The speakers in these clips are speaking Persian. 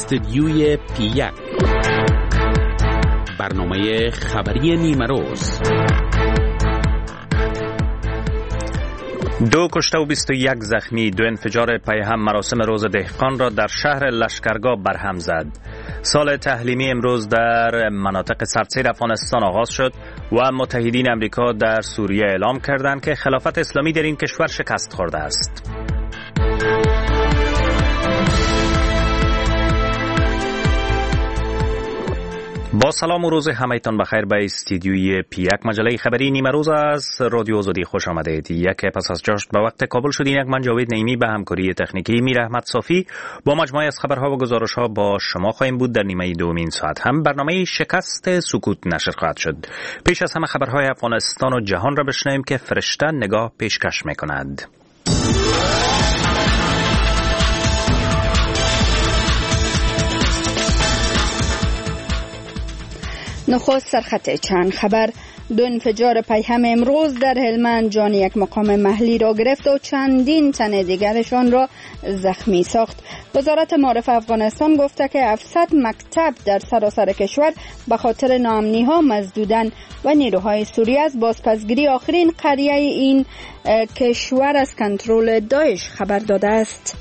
استدیوی پی1 برنامه خبری نیمروز. 2 کشته و 21 زخمی. 2 انفجار پیهم مراسم روز دهقان را در شهر لشکرگاه برهم زد. سال تعلیمی امروز در مناطق سردسیر افغانستان آغاز شد و متحدین امریکا در سوریه اعلام کردند که خلافت اسلامی در این کشور شکست خورده است. با سلام و روز همه‌تان بخیر به استدیوی پی1 مجله خبری نیمه روز از رادیو آزادی خوش آمدید. یک پس از جشن به وقت کابل شد. یک من جاوید نعیمی به همکاری تکنیکی میر احمد صافی با مجموعه از خبرها و گزارش‌ها با شما خواهیم بود. در نیمه دومین ساعت هم برنامه شکست سکوت نشر خواهد شد. پیش از همه خبرهای افغانستان و جهان را بشنویم که فرشته نگاه پیشکش می‌کند. نخست سرخط چند خبر. 2 انفجار پیهم امروز در هلمند جان یک مقام محلی را گرفت و چندین تن دیگرشان را زخمی ساخت. وزارت معارف افغانستان گفته که 700 مکتب در سراسر کشور به خاطر ناامنی ها مسدودند و نیروهای سوریه از بازپسگیری آخرین قریه این کشور از کنترل داعش خبر داده است.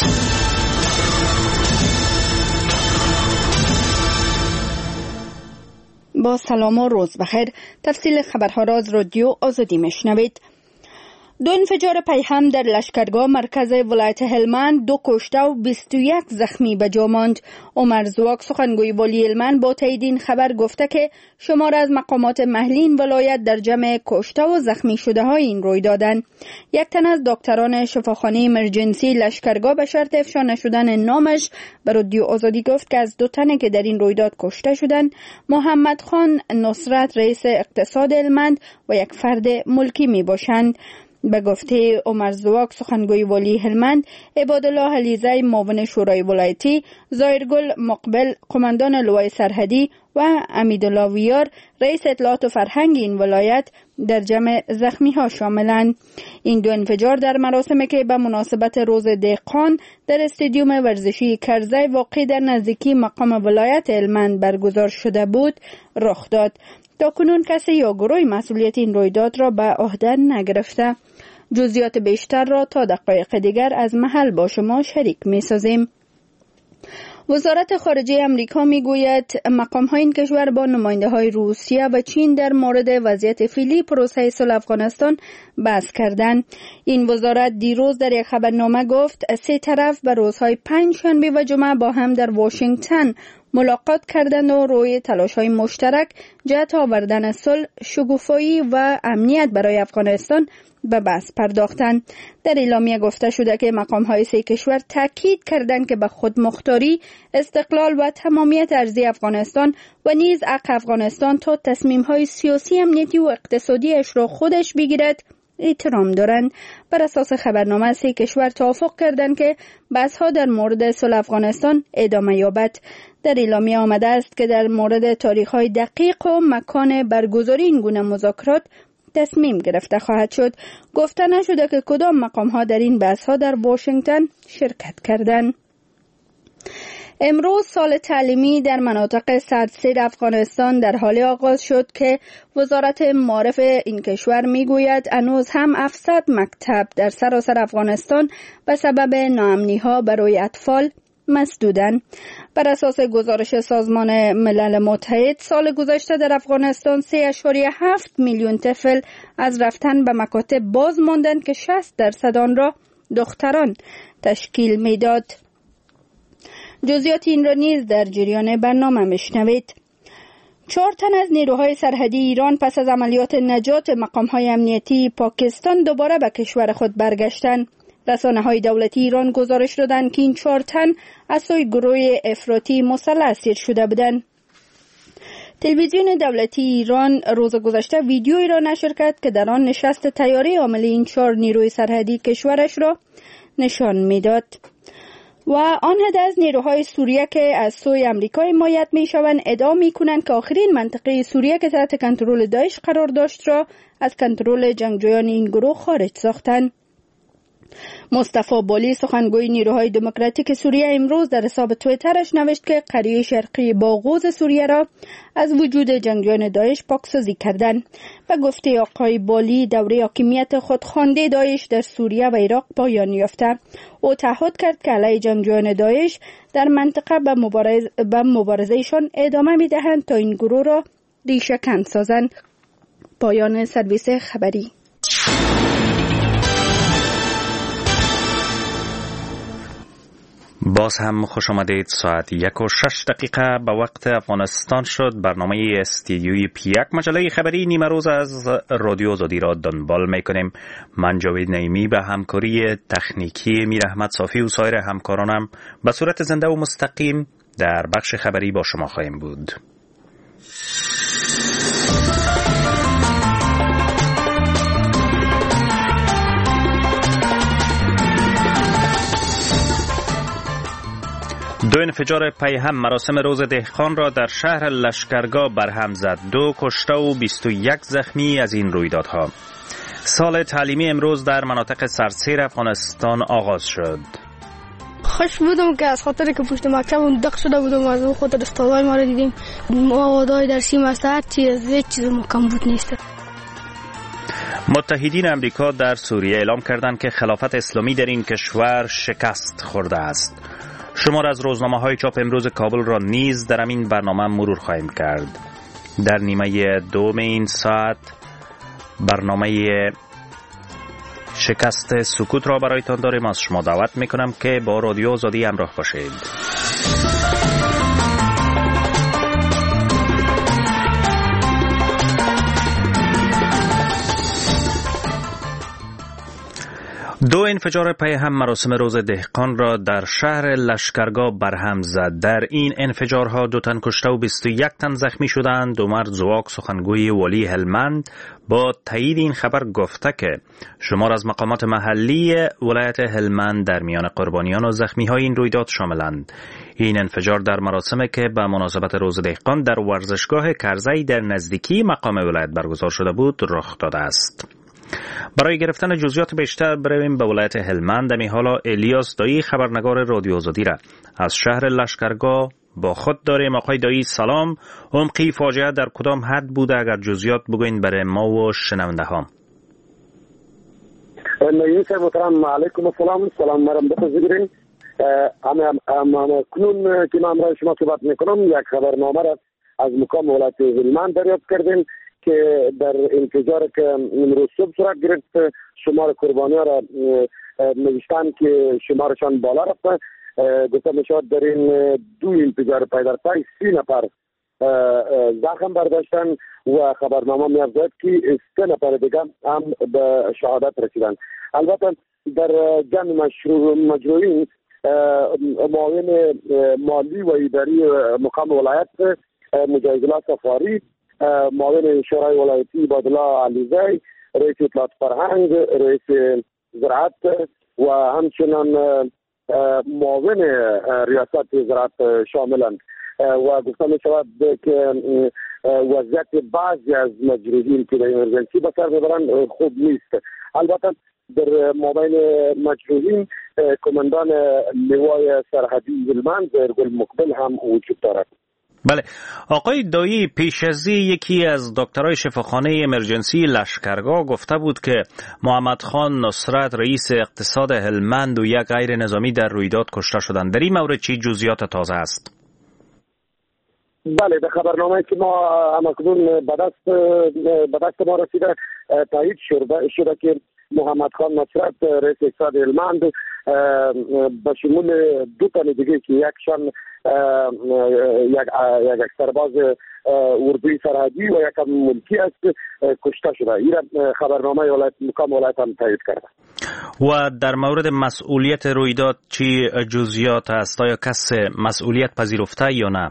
با سلام و روز بخیر. تفصیل خبرها را از رادیو آزادی میشنوید. 2 انفجار پیهم در لشکرگاه مرکز ولایت هلمند 2 کشته و 21 زخمی به جا ماند. عمر زواک سخنگوی والی هلمند با تایید این خبر گفته که شمار از مقامات محلی این ولایت در جمع کشته و زخمی شده های این روی دادند. یک تن از دکتران شفاخانه امرجنسی لشکرگاه به شرط افشا نشدن نامش به رادیو آزادی گفت که از 2 تنی که در این رویداد کشته شدند محمد خان نصرت رئیس اقتصاد هلمند و یک فرد ملکی می باشند. به گفته عمر زواک سخنگوی والی هلمند، عبادالله علیزی معاون شورای ولایتی، ظاهرگل مقبل قماندان لوای سرحدی و امیدالله ویار رئیس اطلاعات و فرهنگ این ولایت در جمع زخمی ها شاملند. این 2 انفجار در مراسمی که به مناسبت روز دهقان در استادیوم ورزشی کرزی واقع در نزدیکی مقام ولایت هلمند برگزار شده بود رخ داد. تاکنون کسی یا گروهی مسئولیت این رویداد را به عهده نگرفته. جزئیات بیشتر را تا دقایق دیگر از محل با شما شریک می سازیم. وزارت خارجه امریکا می گوید مقام های این کشور با نماینده های روسیه و چین در مورد وضعیت فعلی پروسه صلح افغانستان بحث کردند. این وزارت دیروز در یک خبرنامه گفت 3 طرف به روزهای 5 شنبه و جمعه با هم در واشنگتن ملاقات کردند و روی تلاش‌های مشترک جهت آوردن صلح، شکوفایی و امنیت برای افغانستان به بحث پرداختند. در اعلامیه گفته شده که مقام‌های 3 کشور تاکید کردند که به خودمختاری، استقلال و تمامیت ارضی افغانستان و نیز حق افغانستان تا تصمیم‌های سیاسی، امنیتی و اقتصادیش را خودش بگیرد احترام دارند. بر اساس خبرنامه 3 کشور توافق کردند که بحث‌ها در مورد صلح افغانستان ادامه یابد. در اعلامیه آمده است که در مورد تاریخ‌های دقیق و مکان برگزاری این گونه مذاکرات تصمیم گرفته خواهد شد. گفته نشده که کدام مقام‌ها در این بحث‌ها در واشنگتن شرکت کردند. امروز سال تعلیمی در مناطق سردسیر افغانستان در حال آغاز شد که وزارت معارف این کشور میگوید هنوز هم 700 مکتب در سراسر افغانستان به سبب ناامنی‌ها برای اطفال مسدودند. بر اساس گزارش سازمان ملل متحد سال گذشته در افغانستان 3.7 میلیون طفل از رفتن به مکاتب باز ماندند که 60% آن را دختران تشکیل میداد. جزئیات این را نیز در جریان برنامه میشنوید. 4 تن از نیروهای سرحدی ایران پس از عملیات نجات مقام‌های امنیتی پاکستان دوباره به کشور خود برگشتند. رسانه‌های دولتی ایران گزارش دادند که این 4 تن از سوی گروه افراطی مسلح اسیر شده بودند. تلویزیون دولتی ایران روز گذشته ویدیویی را نشر کرد که در آن نشست طیاره حامل این 4 نیروی سرحدی کشورش را نشان می‌داد. و آن عده از نیروهای سوریه که از سوی امریکا حمایت می‌شوند ادعا می‌کنند که آخرین منطقه سوریه که تحت کنترل داعش قرار داشت را از کنترل جنگجویان این گروه خارج ساختند. مصطفی بالی سخنگوی نیروهای دموکراتیک سوریه امروز در حساب توییترش نوشت که قریه شرقی باغوز سوریه را از وجود جنگجویان داعش پاکسازی کردند و گفته آقای بالی دوره حاکمیت خودخوانده داعش در سوریه و عراق پایان یافته. او تعهد کرد که علیه جنگجویان داعش در منطقه به مبارزهشان ادامه می‌دهند تا این گروه را ریشه‌کن سازند. پایان سرویس خبری. باز هم خوش آمدید. ساعت 1:06 به وقت افغانستان شد. برنامه استودیوی پیک مجله خبری نیمه روز از رادیو آزادی را دنبال میکنیم. من جاوید نعیمی به همکاری تکنیکی میر احمد صافی و سایر همکارانم به صورت زنده و مستقیم در بخش خبری با شما خواهیم بود. دو انفجار پیهم مراسم روز دهقان را در شهر لشکرگاه برهم زد. 2 کشته و 21 زخمی از این رویدادها. سال تعلیمی امروز در مناطق سرسیر افغانستان آغاز شد. خوش بودم که از خاطر که پشت مکتبم دق شده بودم و از اون خاطر استادای ما را دیدیم. موادهای درسی مستعد چیز کم بود نیست. متحدین امریکا در سوریه اعلام کردند که خلافت اسلامی در این کشور شکست خورده است. شمار از روزنامه‌های چاپ امروز کابل را نیز در این برنامه مرور خواهیم کرد. در نیمه دوم این ساعت برنامه شکست سکوت را برایتان داریم. از شما دعوت میکنم که با رادیو آزادی همراه باشید. دو انفجار پیهم مراسم روز دهقان را در شهر لشکرگاه برهم زد. در این انفجارها 2 تن کشته و 21 تن زخمی شدند. دومر زواک سخنگوی والی هلمند با تایید این خبر گفته که شمار از مقامات محلی ولایت هلمند در میان قربانیان و زخمی های این رویداد شاملند. این انفجار در مراسمی که به مناسبت روز دهقان در ورزشگاه کرزی در نزدیکی مقام ولایت برگزار شده بود رخ داده است. برای گرفتن جزئیات بیشتر برویم به ولایت هلمند. می حالا الیاس دایی خبرنگار رادیو آزادی را از شهر لشکرگاه با خود داریم. آقای دایی سلام. عمقی فاجعه در کدام حد بوده؟ اگر جزئیات بگوین برای ما و شنونده ها. محترم علیکم السلام. سلام مرم بپذیرین. اما کنون که من شما صحبت میکنم یک خبرنامه را از مقام ولایت هلمند دریافت کردیم که در انفجار که امروز صبح صورت گرفت شمار قربانیان را نوشتن که شمارشان بالا رفت. گفته میشود در این 2 انفجار پی در پی 30 نفر زخم برداشتن و خبرنامه می‌افزاید که 3 نفر دیگر هم به شهادت رسیدن. البته در جمع مجروحین معاون مالی و اداری مقام ولایت مجاهد الله سفاری، معاون شورای ولایتی عبدالله علیزی، رئیس اطلاعات فرهنگ، رئیس زراعت و همچنان معاون ریاست زراعت شاملند و گفته می شود که وضعیت بعضی از مجروحین که در ایمرجنسی به سر میبرند خوب نیست. البته در مابین مجروحین کماندان لوای سرحدی هلمند گل مقبل هم وجود دارد. بله آقای دایی، پیش از یکی از دکترای شفاخانه امرجنسی لشکرگاه گفته بود که محمد خان نصرت رئیس اقتصاد هلمند و یک غیر نظامی در رویداد کشته شدند. در این مورد چی جزئیات تازه است؟ بله، در خبرنامه که ما همکنون به دست ما رسیده تایید شده که محمد خان نصرت رئیس اقتصاد هلمند به شمول 2 تن دیگه که یکشان یک سرباز اردوی سرحدی و یک ملکی است کشته شده. این خبرنامه مقام ولایت هم تایید کرده. و در مورد مسئولیت رویداد چی جزئیات است؟ آیا کس مسئولیت پذیرفته یا نه؟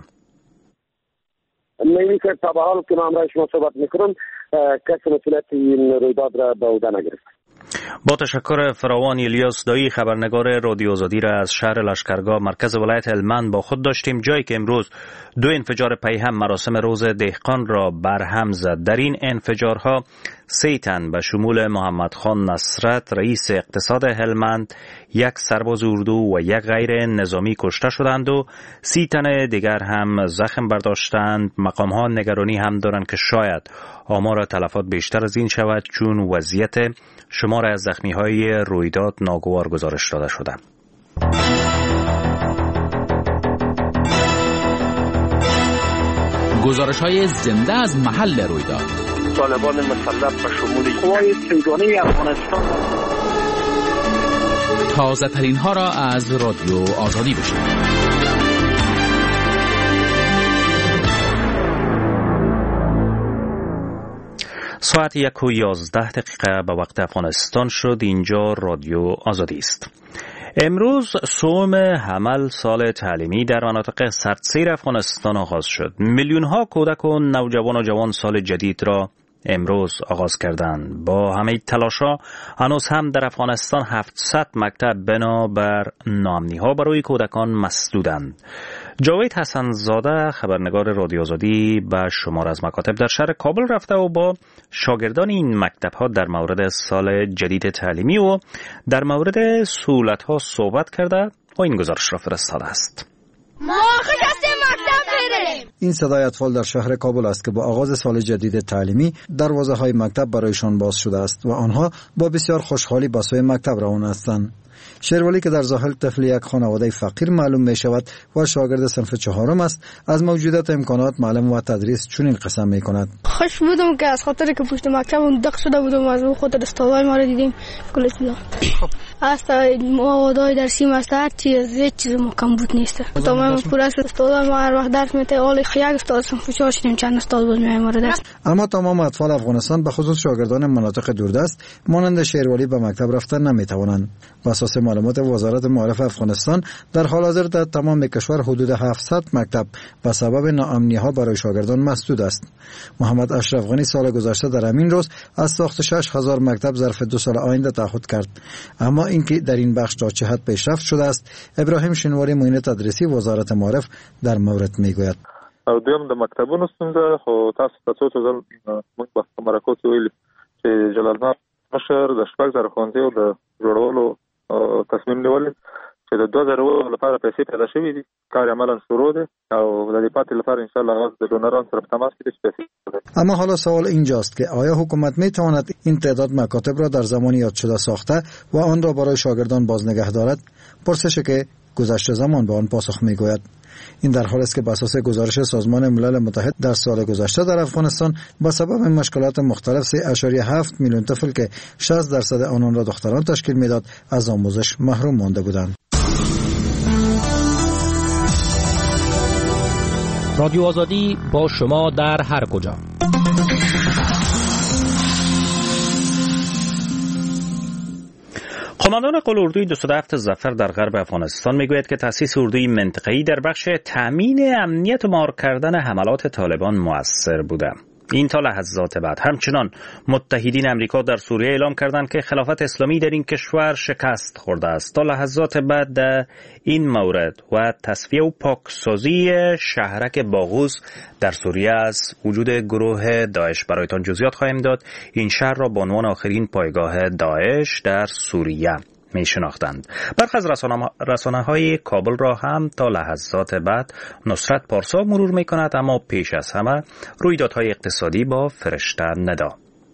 نه، که تا به حال که من امروز شما صحبت میکنم کسی مسئولیت این رویداد را به عهده نگرفته. با تشکر فراوان الیاس دایی خبرنگار رادیو آزادی را از شهر لشکرگاه مرکز ولایت هلمند با خود داشتیم، جایی که امروز 2 انفجار پیهم مراسم روز دهقان را برهم زد. در این انفجارها 3 تن به شمول محمد خان نصرت رئیس اقتصاد هلمند، 1 سرباز اردو و 1 غیر نظامی کشته شدند و 30 تن دیگر هم زخم برداشتند. مقام ها نگرانی هم دارند که شاید آمار تلفات بیشتر از این شود، چون وضعیت شمار از زخمی های رویداد ناگوار گزارش داده شده. گزارش های زنده از محل رویداد. طالبان مسلح به شمول قوای سیگانه افغانستان. تازه ترین ها را از رادیو آزادی بشنوید. ساعت 1:11 به وقت افغانستان شد. اینجا رادیو آزادی است. امروز صوم حمل سال تعلیمی در مناطق سردسیر افغانستان آغاز شد. میلیون ها کودک و نوجوان و جوان سال جدید را امروز آغاز کردند. با همه تلاش‌ها هنوز هم در افغانستان 700 مکتب بنابر ناامنی‌ها برای کودکان مسدودند. جاوید حسن‌زاده خبرنگار رادیو آزادی به شمار از مکاتب در شهر کابل رفته و با شاگردان این مکتب‌ها در مورد سال جدید تعلیمی و در مورد سهولت‌ها صحبت کرده و این گزارش را فرستاده است. ما خوش هستیم مکتب بریم. این صدای اطفال در شهر کابل است که با آغاز سال جدید تعلیمی دروازه‌های مکتب برایشان باز شده است و آنها با بسیار خوشحالی به سوی مکتب روان هستند. شیرولی که در ظاهر طفل یک خانواده فقیر معلوم می شود و شاگرد صنف 4 است، از موجودیت امکانات معلم و تدریس چنین قسم می کند. خوش بودم که از خاطر که پشت مکتب دق شده بودم، از اون خاطر استادای ما رو دیدیم. کلی چیزا است، موادهای درسی است، هر چیز ما کم بود نیست. تمام پورا استادای ما هر وقت درس میده. اول یک استاد صنف 4 شدیم، چند استاد بود میایم وارد درس. اما تمام اطفال افغانستان به خصوص شاگردان مناطق دوردست مانند شیرولی به مکتب رفتن نمی توانند. بر اساس معلومات وزارت معارف افغانستان در حال حاضر در تمام کشور حدود 700 مکتب به سبب ناامنی‌ها برای شاگردان مسدود است. محمد اشرف غنی سال گذشته در همین روز از ساخت 6000 مکتب ظرف 2 سال آینده تعهد کرد. اما اینکه در این بخش تا چه حد پیشرفت شده است، ابراهیم شنواری معین تدریسی وزارت معارف در مورد میگوید. او دویم د مکتبونو ستونزه خو تاسو ته څو ځل موږ په مرکو کې ویل چې جلال آباد مشر د 6000 ښوونځیو د جوړولو تصمیم نیولی چې د 2000 لپاره پیسې پیدا شوې دي. کار عملاً شروع دی او د دې پاتې لپاره ان شاء الله از د ډونرانو سره په تماس کې دي. اما حالا سوال اینجاست که آیا حکومت می تواند این تعداد مکاتب را در زمان یاد شده ساخته و آن را برای شاگردان باز نگه دارد؟ پرسشی که گذشته زمان به آن پاسخ میگوید. این در حالی است که بر اساس گزارش سازمان ملل متحد در سال گذشته در افغانستان به سبب مشکلات مختلف 3.7 میلیون طفل که 60% آنان را دختران تشکیل میداد از آموزش محروم مانده بودند. رادیو آزادی با شما در هر کجا. قماندان قل اردوی 207 ظفر در غرب افغانستان میگوید که تأسیس اردوی منطقه‌ای در بخش تأمین امنیت و مهار کردن حملات طالبان مؤثر بوده. این تا لحظات بعد همچنان متحدین امریکا در سوریه اعلام کردند که خلافت اسلامی در این کشور شکست خورده است. تا لحظات بعد در این مورد و تصفیه و پاکسازی شهرک باغوز در سوریه از وجود گروه داعش برایتان جزئیات خواهیم داد. این شهر را به عنوان آخرین پایگاه داعش در سوریه می شناختند. برخی از رسانه‌های کابل را هم تا لحظات بعد نصرت پارسا مرور می کند، اما پیش از همه رویدادهای اقتصادی با فرشته ندا.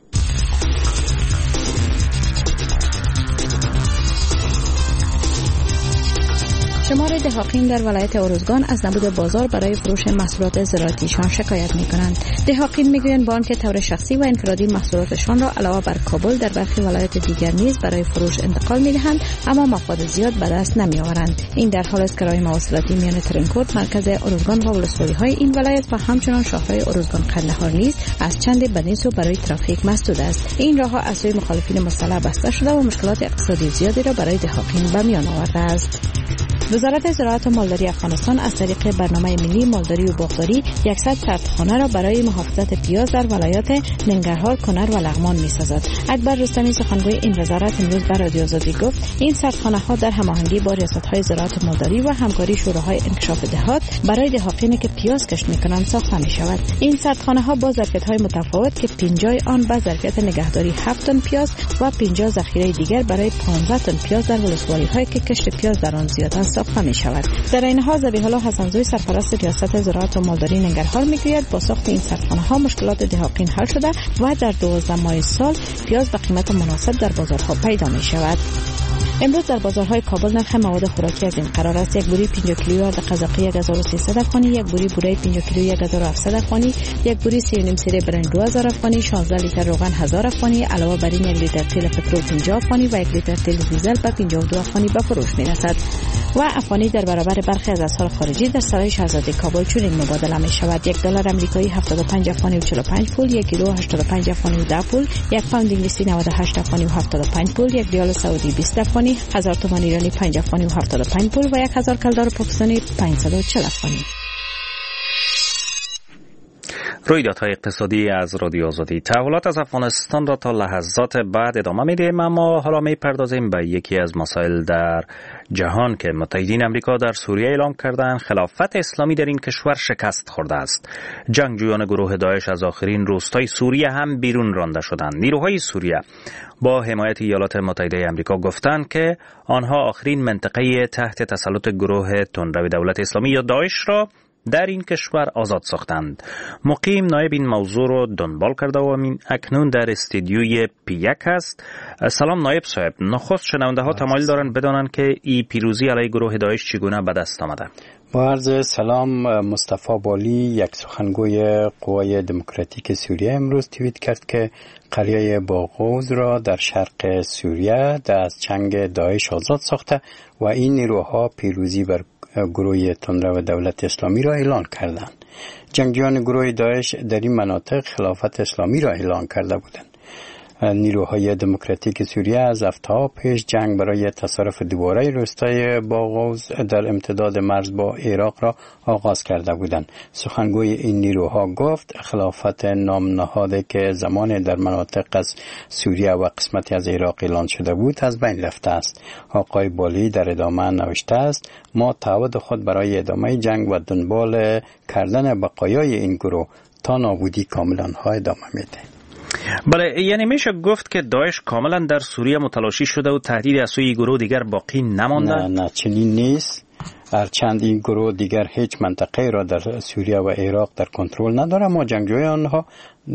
شمار دهاقین در ولایت اروزگان از نبود بازار برای فروش محصولات زراعتیشان شکایت می‌کنند. دهاقین می‌گویند با آنکه طور شخصی و انفرادی محصولاتشان را علاوه بر کابل در برخی ولایات دیگر نیز برای فروش انتقال می‌دهند، اما مفاد زیاد به دست نمی‌آورند. این در حالی است که راه مواصلاتی میان ترنکوت، مرکز اروزگان و ولسوالی‌های این ولایت و همچنین شاهراه اروزگان قندهار نیز از چند بدنیس و برای ترافیک مسدود است. این راه‌ها از سوی مخالفین مسلح بسته شده و مشکلات اقتصادی زیادی را برای دهاقین به میان آورده است. وزارت زراعت و مالداری افغانستان از طریق برنامه ملی مالداری و باغداری 100 سردخانه را برای محافظت پیاز در ولایات ننگرهار، کنر و لغمان می‌سازد. اکبر رستمی سخنگوی این وزارت امروز به رادیو آزادی گفت این سردخانه‌ها در هماهنگی با ریاست‌های زراعت و مالداری و همکاری شوراهای انکشاف دهات برای دهقانانی که پیاز کشت می‌کنند ساخته می‌شود. این سردخانه‌ها با ظرفیت‌های متفاوت که 50 آن به ظرفیت نگهداری 7 تن پیاز و 50 ذخیره دیگر برای 15 تن پیاز در ولسوالی‌هایی که کشت پیاز در آن زیاد است ساخته می‌شود. در این حال ذبیح الله حسن‌زوی سرپرست ریاست زراعت و مالداری ننگرهار می‌گوید با ساخت این سردخانه‌ها مشکلات دهقان حل شده و در 12 ماه سال پیاز به قیمت مناسب در بازارها پیدا می‌شود. امروز در بازارهای کابل نرخ مواد خوراکی از این قرار است: یک بوری 50 کیلویی آرد قزاقی 1300 افغانی، یک بوری بوره 50 کیلویی 1700 افغانی، یک بوری 3.5 سیره برنج 2000 افغانی، 16 لیتر روغن 1000 افغانی، علاوه بر این 1 لیتر تیل پترول 50 افغانی و 1 لیتر تیل دیزل به 52 افغانی به فروش می‌رسد. و افغانی در برابر برخی از اسعار خارجی در سرای شاهزاده کابل چنین مبادله می‌شود: یک دلار آمریکایی 75 افغانی و 45 پول، یک یورو 85 افغانی و 10 پول، یک پوند انگلیسی 98 افغانی و 75 پول، یک ریال سعودی 20 افغانی، 1000 تومان ایرانی 5 افغانی و 75 پول و 1000 کلدار پاکستانی 540 افغانی. رویدادهای اقتصادی از رادیو آزادی. تحولات از افغانستان را تا لحظات بعد ادامه میدیم، اما حالا میپردازیم به یکی از مسائل در جهان که متحدین امریکا در سوریه اعلام کردند خلافت اسلامی در این کشور شکست خورده است. جنگجویان گروه داعش از آخرین روستای سوریه هم بیرون رانده شدند. نیروهای سوریه با حمایت ایالات متحده امریکا گفتند که آنها آخرین منطقه تحت تسلط گروه تندرو دولت اسلامی یا داعش را در این کشور آزاد ساختند. مقیم نایب این موضوع رو دنبال کرده و اکنون در استودیوی پی1 است. سلام نایب صاحب. نخست شنونده ها تمایل دارند بدانند که این پیروزی علیه گروه داعش چگونه به دست آمده؟ با عرض سلام، مصطفی بالی یک سخنگوی قوای دموکراتیک سوریه امروز توییت کرد که قریه باغوز را در شرق سوریه از چنگ داعش آزاد ساخته و این نیروها پیروزی بر گروه تندرو دولت اسلامی را اعلان کردند. جنگجویان گروه داعش در این مناطق خلافت اسلامی را اعلان کرده بودند. نیروهای دموکراتیک سوریه از هفته‌ها پیش جنگ برای تصرف دوباره روستای باغوز در امتداد مرز با عراق را آغاز کرده بودند. سخنگوی این نیروها گفت خلافت نام نهاده که زمان در مناطق از سوریه و قسمتی از عراق اعلان شده بود از بین رفته است. آقای بالی در ادامه نوشته است: ما تعهد خود برای ادامه جنگ و دنبال کردن بقایای این گروه تا نابودی کامل آنها ادامه میده. بله، یعنی میشه گفت که داعش کاملا در سوریه متلاشی شده و تهدید از سوی گروه دیگر باقی نمانده؟ نه چنین نیست. هرچند این گروه دیگر هیچ منطقه را در سوریه و عراق در کنترل نداره، اما جنگجویان آنها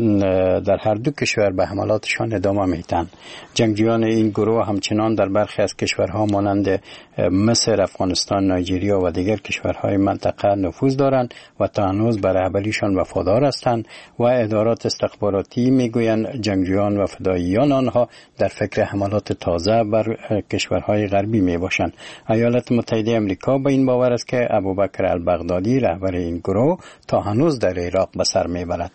در هر دو کشور به حملاتشان ادامه میدن. جنگجویان این گروه همچنان در برخی از کشورها مانند مصر، افغانستان، نایجریا و دیگر کشورهای منطقه نفوذ دارند و تا هنوز به رهبریشان وفادار هستند و ادارات استخباراتی میگویند جنگجویان و فداییان آنها در فکر حملات تازه بر کشورهای غربی میباشند. ایالات متحده آمریکا به این باور است که ابوبکر البغدادی رهبر این گروه تا هنوز در عراق به سر میبرد.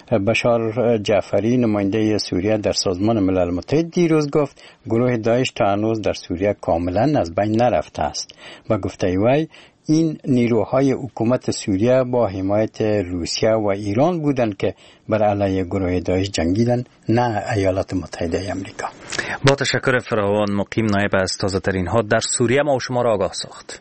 بشار جعفری نماینده سوریه در سازمان ملل متحد دیروز گفت گروه داعش تا هنوز در سوریه کاملا از بین نرفته است. با گفته وی این نیروهای حکومت سوریه با حمایت روسیه و ایران بودند که بر علیه گروه داعش جنگیدند، نه ایالات متحده آمریکا. با تشکر فراوان. مقیم نایب از تازه ترین ها در سوریه ما و شما را آگاه ساخت.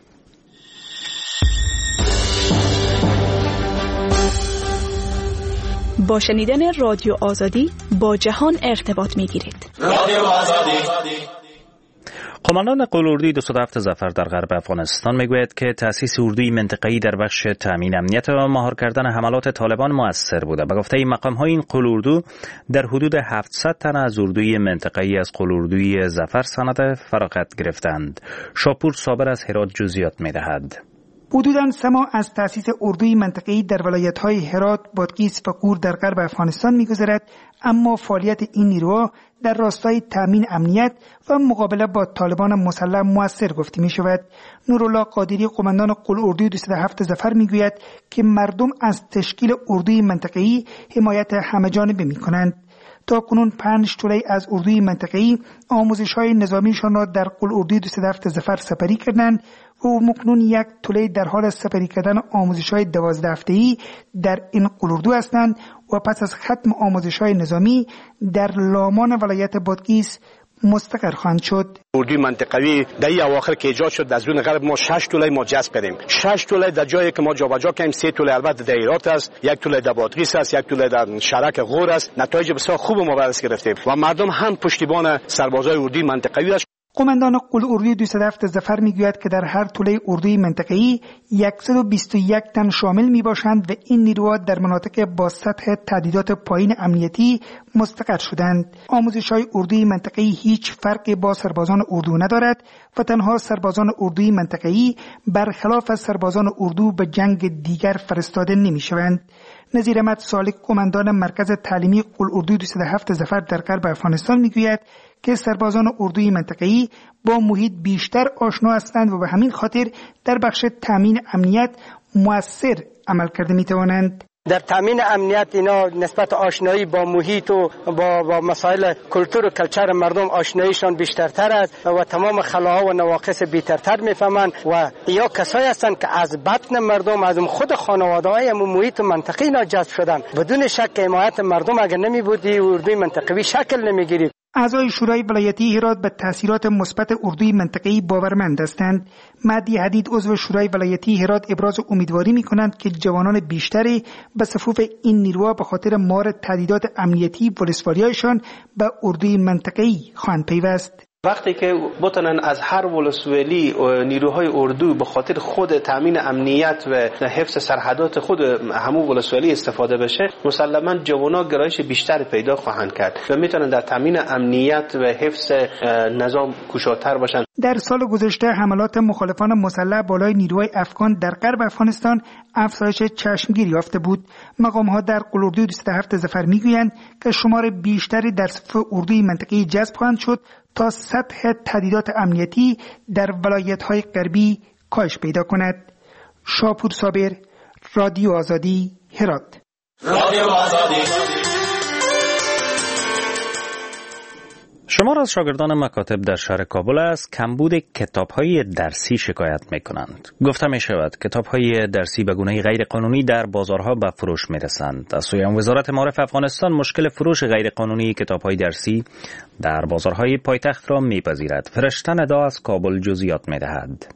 با شنیدن رادیو آزادی با جهان ارتباط می‌گیرید. رادیو آزادی. قماندان قلوردی 207 ظفر در غرب افغانستان میگوید که تأسیس اردوی منطقه‌ای در بخش تامین امنیت و مهار کردن حملات طالبان مؤثر بوده. به گفته این مقام‌های این قلوردو در حدود 700 تن از اردوی منطقه‌ای از قلوردوی ظفر سند فراغت گرفتند. شاپور صابر از هرات جزئیات می‌دهد. حدوداً 3 ماه از تأسیس اردوی منطقه‌ای در ولایت‌های هرات، بادغیس و غور در غرب افغانستان می‌گذرد، اما فعالیت این نیروها در راستای تامین امنیت و مقابله با طالبان مسلح مؤثر گفته می‌شود. نورالله قادری قماندان قلوردوی 207 ظفر می‌گوید که مردم از تشکیل اردوی منطقه‌ای حمایت همه‌جانبه می‌کنند. تاکنون 5 توله از اردوی منطقه‌ای آموزش‌های نظامیشان را در قلاردوی 207 ظفر سپری کردند و مکنون 1 توله در حال سپری کردن آموزش‌های 12 هفته‌ای در این قلاردو هستند و پس از ختم آموزش‌های نظامی در لامان ولایت بادغیس مستقر خواهند شد. اردوی منطقوی در این اواخر که ایجاد شد در زون غرب ما 6 توله ما جذب کردیم. 6 توله در جایی که ما جابجا کردیم، 3 توله البته در هرات است، 1 توله در بادغیس است، 1 توله در شرک غور است. نتایج بسیار خوب ما به دست گرفتیم و مردم هم پشتیبان سربازای اردوی منطقوی است. قماندان قلاردوی 207 ظفر میگوید که در هر توله اردوی منطقه‌ای 121 تن شامل میباشند و این نیروها در مناطق با سطح تهدیدات پایین امنیتی مستقر شدند. آموزش‌های اردوی منطقه‌ای هیچ فرقی با سربازان اردو ندارد و تنها سربازان اردوی منطقه‌ای برخلاف سربازان اردو به جنگ دیگر فرستاده نمیشوند. نظیر احمد سالک قماندان مرکز تعلیمی قلاردوی 207 ظفر در غرب افغانستان میگوید که سربازان اردوی منطقه‌ای با محیط بیشتر آشنا هستند و به همین خاطر در بخش تامین امنیت مؤثر عمل کرده میتوانند. در تامین امنیت اینا نسبت آشنایی با محیط و با مسائل کلتور و کلچر مردم آشناییشان بیشترتر است و تمام خلاها و نواقص بیشترتر میفهمند و یا کسایی هستند که از بطن مردم، از خود خانواده‌های محیط منطقی اینا جذب شدند. بدون شک حمایت مردم اگر نمی بودی اردوی منطقوی شکل نمیگیرید. اعضای شورای ولایتی هرات به تاثیرات مثبت اردوی منطقه‌ای باورمند هستند. مهدی حدید عضو شورای ولایتی هرات ابراز امیدواری می‌کنند که جوانان بیشتری به صفوف این نیروها به خاطر مار تهدیدات امنیتی و ولسوالی‌هایشان به اردوی منطقه‌ای خواهند پیوست. وقتی که بتونن از هر ولسوالی نیروهای اردو به خاطر خود تامین امنیت و حفظ سرحدات خود همون ولسوالی استفاده بشه، مسلما جوانا گرایش بیشتر پیدا خواهند کرد و میتونن در تامین امنیت و حفظ نظام کوشاتر باشن. در سال گذشته حملات مخالفان مسلح بالای نیروهای افغان در غرب افغانستان افزایش چشمگیری یافته بود. مقام‌ها در قلاردوی 207 ظفر میگویند که شمار بیشتری در صف اردوی منطقه‌ای جذب خواهند شد تا سطح تهدیدات امنیتی در ولایت‌های غربی کاهش پیدا کند. شاپور صابر، رادیو آزادی، هرات. رادیو آزادی. شمار از شاگردان مکاتب در شهر کابل از کمبود کتاب‌های درسی شکایت می‌کنند. گفته می‌شود کتاب‌های درسی به گونه غیر قانونی در بازارها به فروش می‌رسند. از سوی وزارت معارف افغانستان مشکل فروش غیر قانونی کتاب‌های درسی در بازارهای پایتخت را می‌پذیرد. فرشته ندا از کابل جزئیات می‌دهد.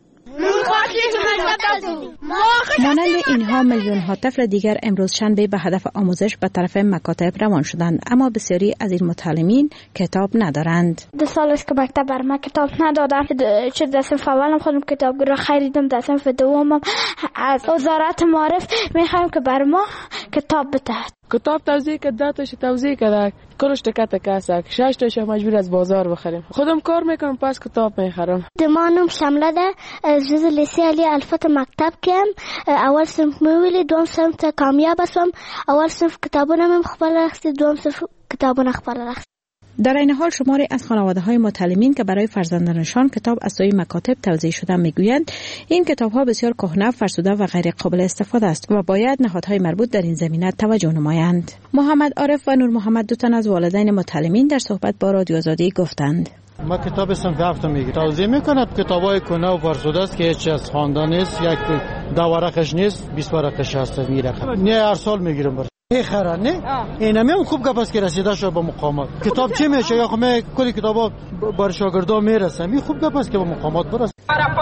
مانند اینها میلیون ها طفل دیگر امروز شنبه به هدف آموزش به طرف مکاتب روان شدند، اما بسیاری از این متعلمین کتاب ندارند. 2 سال است که مکتب بر ما کتاب ندادن. چه در صنف اولم خودم کتاب را خریدم، در صنف دومم از وزارت معارف میخوایم که بر ما کتاب بدهد. کتاب توزیع که 10 تاش توزیع کرده، کلش تکه کاسک 6 تاش مجبور از بازار بخریم. خودم کار میکنم پس کتاب میخرم. دمانم شامل ده جز لیسه علی الفت مکتب کم. اول صنف میولی، دوم صنف کامیاب هستم. اول صنف کتابونه مخبر رخصی، دوم صنف کتابونه خبر رخصی. در این حال شماری از خانواده‌های متعلمین که برای فرزندانشان کتاب از سوی مکاتب توزیع شده میگویند این کتاب‌ها بسیار کهنه، فرسوده و غیر قابل استفاده است و باید نهادهای مربوط در این زمینه توجه نمایند. محمد عارف و نور محمد دو تن از والدین متعلمین در صحبت با رادیو آزادی گفتند: ما کتاب صنف هفتم میگیرم. توزیع میکنم کتابای کنه و فرسوده است که هیچ از خواندن نیست، یک 10 ورقش نیست، 20 ورقش هست میرم. نه هر سال میگیرم. خیره نه اینم هم خوب گپ است که رسیده شد به مقامات. کتاب چی میشه یا خب کلی کتابا بر شاگردان میرسه، می خوب گپ است که به مقامات برسه.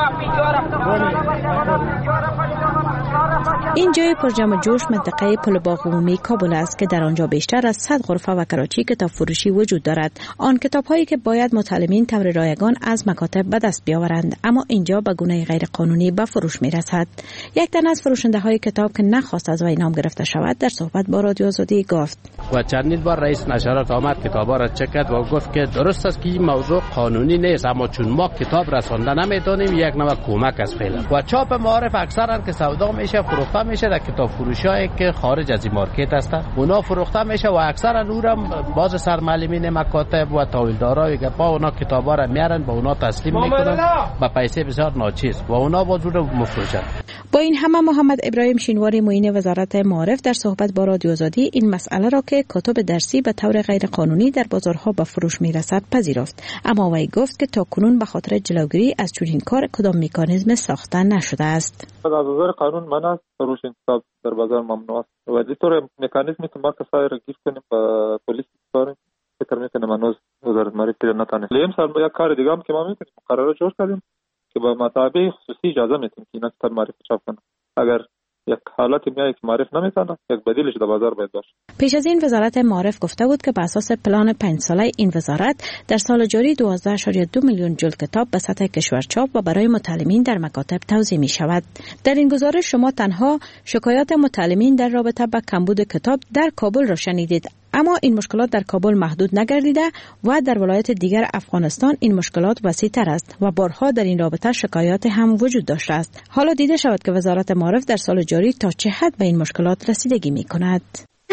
این جای پرجمع جوش منطقه پل باغ عمومی کابل است که در آنجا بیشتر از 100 غرفه و کراچی کتاب فروشی وجود دارد. آن کتاب‌هایی که باید متعلمین طور رایگان از مکاتب به دست بیاورند، اما اینجا به گونه غیر قانونی به فروش میرسد. یک تن از فروشنده‌های کتاب که نخواست از وی نام گرفته شود در صحبت با رادیو آزادی گفت: و چندین بار رئیس نشرات آمد کتابا را چک کرد و گفت که درست است که این موضوع قانونی نیست، اما چون ما کتاب رسانده نمیتونیم یک نوع کمک است فعلا. و چاپ معارف اکثرا که سودا میشه فروخته میشه در کتاب فروشایی که خارج از این مارکت هستند، اونا فروخته میشه و اکثرا اونم باز سرمعلمین مکاتب و تاویلدارای گپا اونا کتابا را میارن به اونا تسلیم میکنن با پیسه بسیار ناچیز و اونا باز رو مفروشن. با با این همه محمد ابراهیم شینواری معین وزارت معارف در صحبت با رادیو آزادی این مسئله را که کتب درسی به طور غیر قانونی در بازارها به فروش میرسد پذیرفت، اما وی گفت که تاکنون به خاطر جلوگیری از چنین کار کدام مکانیزم ساخته نشده است. از نظر قانون من است فروش انتصاب در بازار ممنوع است و از طور مکانیزمی که ما کسایی را گیر کنیم با پلیس بسپاریم فکر میکنم هنوز وزارت معارف نتانه. لیم سال یک کار دیگه هم که ما میکنیم قرار جور کردیم که با مطابع خصوصی اجازه میتونیم که اینا کتاب معرفی چاپ کنه. اگر یک حالت میاد که معرف نمیتونه یک بدیلش در بازار باید باشه. پیش از این وزارت معارف گفته بود که بر اساس پلان 5 ساله این وزارت در سال جاری 12.2 میلیون جلد کتاب به سطح کشور چاپ و برای متعلمین در مکاتب توزیع می شود. در این گزارش شما تنها شکایات متعلمین در رابطه با کمبود کتاب در کابل را شنیدید، اما این مشکلات در کابل محدود نگردیده و در ولایات دیگر افغانستان این مشکلات وسیع‌تر است و بارها در این رابطه شکایات هم وجود داشته است. حالا دیده شود که وزارت معارف در سال جاری تا چه حد به این مشکلات رسیدگی می‌کند.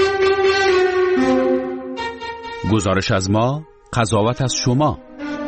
گزارش از ما، قضاوت از شما.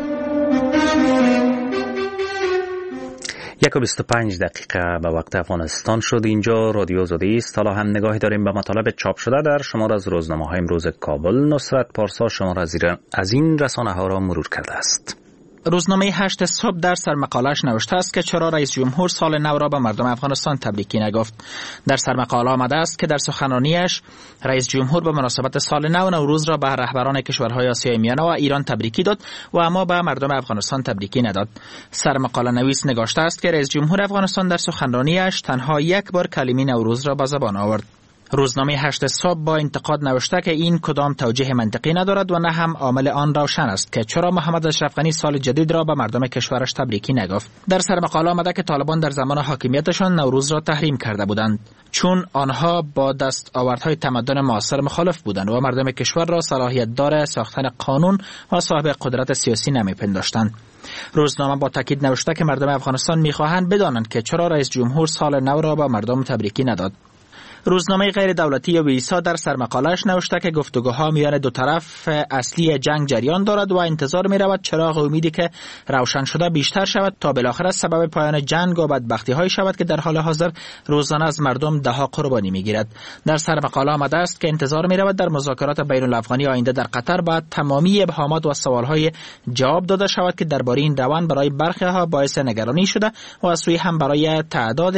1:25 دقیقه به وقت افغانستان شد. اینجا رادیو آزادی است. حالا هم نگاهی داریم به مطالب چاپ شده در شمار از روزنامه‌های امروز کابل. نصرت پارسا شمار از این رسانه‌ها را مرور کرده است. روزنامه 8 صبح در سرمقاله‌اش نوشته است که چرا رئیس جمهور سال نو را به مردم افغانستان تبریکی نگفت. در سرمقاله آمده است که در سخنرانیش رئیس جمهور به مناسبت سال نو نوروز را به رهبران کشورهای آسیای میانه و ایران تبریکی داد و اما به مردم افغانستان تبریکی نداد. سرمقاله نویس نگاشته است که رئیس جمهور افغانستان در سخنرانیش تنها یک بار کلمه نوروز را به زبان آورد. روزنامه 8 صبح با انتقاد نوشته که این کدام توجیه منطقی ندارد و نه هم عامل آن روشن است که چرا محمد اشرف غنی سال جدید را به مردم کشورش تبریکی نگفت. در سرمقاله آمده که طالبان در زمان حاکمیتشان نوروز را تحریم کرده بودند چون آنها با دستاوردهای تمدن معاصر مخالف بودند و مردم کشور را صلاحیت دار ساختن قانون و صاحب قدرت سیاسی نمی‌پنداشتند. روزنامه با تاکید نوشته که مردم افغانستان می‌خواهند بدانند که چرا رئیس جمهور سال نو را به مردم تبریکی نداد. روزنامه غیر دولتی ویسا در سرمقاله‌اش نوشته که گفتگوها میان دو طرف اصلی جنگ جریان دارد و انتظار می‌رود چراغ امیدی که روشن شده بیشتر شود تا بالاخره سبب پایان جنگ و بدبختی‌های شود که در حال حاضر روزانه از مردم ده‌ها قربانی می‌گیرد. در سرمقاله آمده است که انتظار می‌رود در مذاکرات بین‌الافغانی آینده در قطر بعد تمامی ابهامات و سوال‌های جواب داده شود که درباره این روند برای برخی‌ها باعث نگرانی شده و از سوی هم برای تعداد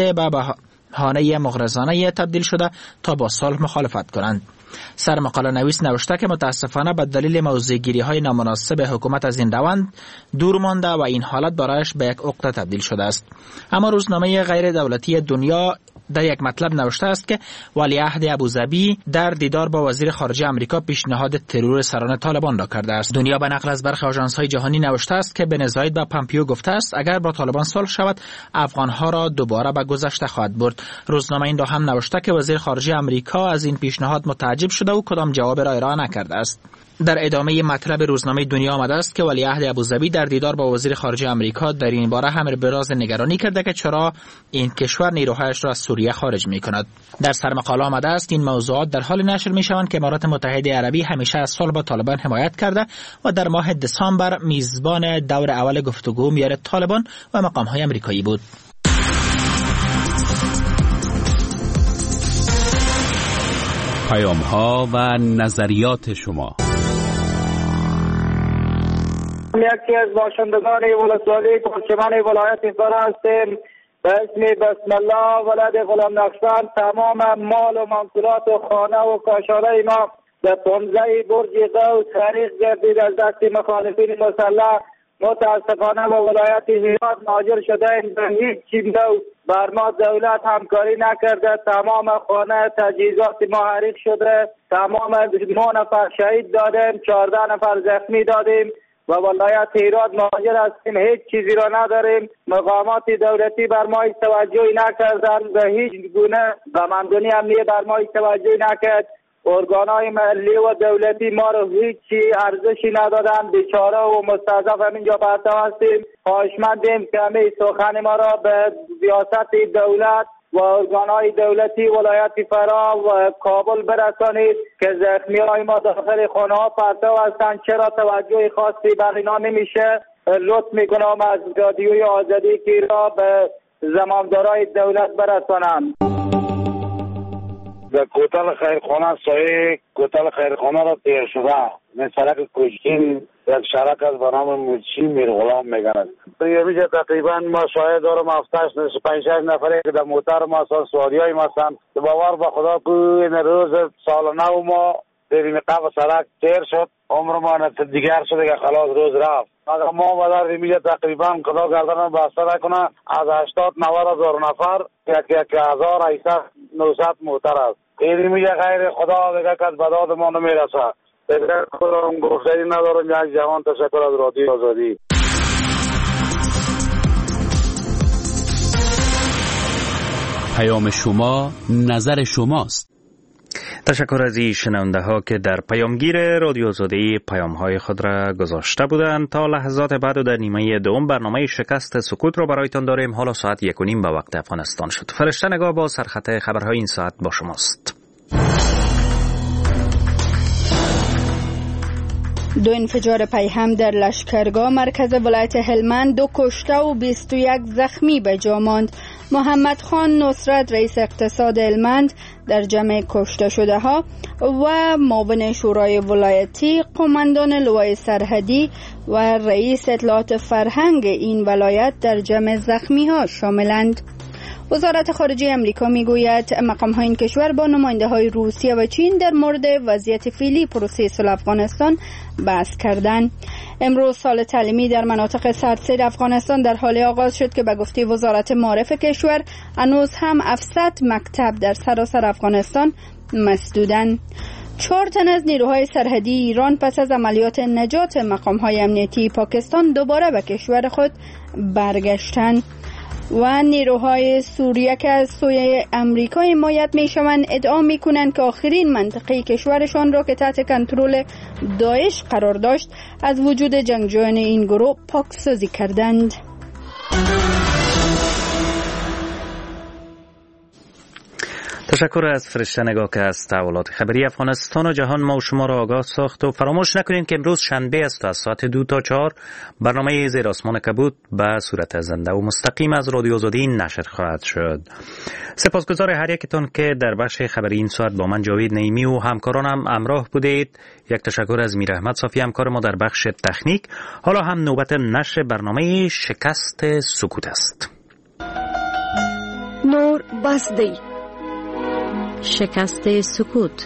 بهانه مغرضانه تبدیل شده تا با صلح مخالفت کنند. سرمقاله نویس نوشته که متاسفانه به دلیل موضع‌گیری‌های نامناسب حکومت از این روند دور مانده و این حالت برایش به یک عقده تبدیل شده است. اما روزنامه غیر دولتی دنیا در یک مطلب نوشته است که ولیعهد ابوظبی در دیدار با وزیر خارجه آمریکا پیشنهاد ترور سران طالبان را کرده است. دنیا به نقل از برخی آژانس‌های جهانی نوشته است که بن زاید به پامپیو گفته است اگر با طالبان صلح شود افغان‌ها را دوباره به گذشته خواهد برد. روزنامه این را هم نوشته که وزیر خارجه آمریکا از این پیشنهاد متعجب شده و کدام جواب را ارائه نکرده است. در ادامه مطلب روزنامه دنیا آمده است که ولیعهد ابوظبی در دیدار با وزیر خارجه آمریکا در این باره هم ابراز نگرانی کرده که چرا این کشور نیروهایش را از سوریه خارج می‌کند. در سرمقاله آمده است این موضوعات در حال نشر می‌شوند که امارات متحده عربی همیشه از صلح با طالبان حمایت کرده و در ماه دسامبر میزبان دور اول گفتگو میان طالبان و مقام‌های آمریکایی بود. پیام‌ها و نظریات شما. یکی از باشندگان ولسوالی پرچمان ولایت فرا هستیم. به اسم بسم الله ولد غلام نقشبند تمام مال و منقولات و خانه و کاشانه ما در 15 برج قوس غریق گردید از دست مخالفین مسلح. متاسفانه با ولایت هرات مهاجر شده این به هیچ چیز بر ما دولت همکاری نکرده. تمام خانه تجهیزات ما حریق شده. تمام 9 نفر شهید دادیم، 14 نفر زخمی دادیم و ولایت هرات مهاجر هستیم. هیچ چیزی را نداریم. مقامات دولتی بر ما توجهی نکردند. به هیچ گونه قماندانی امنیه بر ما توجهی نکرد. ارگانهای ملی و دولتی ما رو هیچی ارزشی ندادن. بیچاره و مستضعف همینجا برتر هستیم. خواهشمندیم که همه سخن ما را به ریاست دولت و ارگانهای دولتی ولایت فرا و کابل برسانید که زخمی های ما داخل خانه ها پرتو هستند. چرا توجه خاصی بر اینا نمیشه؟ لطف میکنم از رادیوی آزادی که را به زمامدارای دولت برسانند. در کوتل خیرخانه سایه کوتل خیرخانه را تیر شده سرک کوچکین یک شرک از به نام موچی میرغلام میگند. میشه تقریبا ما شاید دارم 5-6 نفره که در موتر ما سواری های ما هستند. باور به خدا که این روز سال نو ما در این قبل سرک تیر شد، عمر ما دیگر شده که خلاص روز رفت. اگر ما بدر میشه تقریبا خدا گردن بسته نکنه از 80-90 هزار نفر 1,800 موتر است. این میشه غیر خدا دیگه که به داد ما نمیرسه. دیگر خودم گفتگی ندارم. یک جوان تشکر از رادیو آزادی. پیام شما نظر شماست. تشکر از این شنونده ها که در پیامگیر رادیو آزادی پیام های خود را گذاشته بودند. تا لحظات بعد و در نیمه دوم برنامه شکست سکوت را برایتان داریم. حالا ساعت 1:30 به وقت افغانستان شد. فرشته نگاه با سرخط خبرهای این ساعت با شماست. 2 انفجار پیهم در لشکرگاه مرکز ولایت هلمند، 2 کشته و 21 زخمی به جا ماند. محمد خان نصرت رئیس اقتصاد هلمند در جمع کشته شده ها و معاون شورای ولایتی، قماندان لوای سرحدی و رئیس اطلاعات فرهنگ این ولایت در جمع زخمی ها شاملند. وزارت خارجه امریکا میگوید مقام های این کشور با نماینده های روسیه و چین در مورد وضعیت فعلی پروسه صلح افغانستان بحث کردند. امروز سال تعلیمی در مناطق سراسر افغانستان در حال آغاز شد که به گفته وزارت معارف کشور هنوز هم 700 مکتب در سراسر افغانستان مسدودند. 4 تن از نیروهای سرحدی ایران پس از عملیات نجات مقام‌های امنیتی پاکستان دوباره به کشور خود برگشتند. و نیروهای سوریه که از سوی امریکا حمایت می‌شوند ادعا می‌کنند که آخرین منطقه کشورشان را که تحت کنترل داعش قرار داشت از وجود جنگجویان این گروه پاکسازی کردند. تشکر از فرشته نگاه که از تحولات خبری افغانستان و جهان ما و شما را آگاه ساخت و فراموش نکنید که امروز شنبه است و از ساعت 2 تا 4 برنامه زیر آسمان کبود به صورت زنده و مستقیم از رادیو آزادی نشر خواهد شد. سپاسگزار هر یکتان که در بخش خبری این ساعت با من جاوید نعیمی و همکارانم همراه بودید. یک تشکر از میر احمد صافی همکار ما در بخش تکنیک. حالا هم نوبت نشر برنامه شکست سکوت است. نور بسدی شکست سکوت.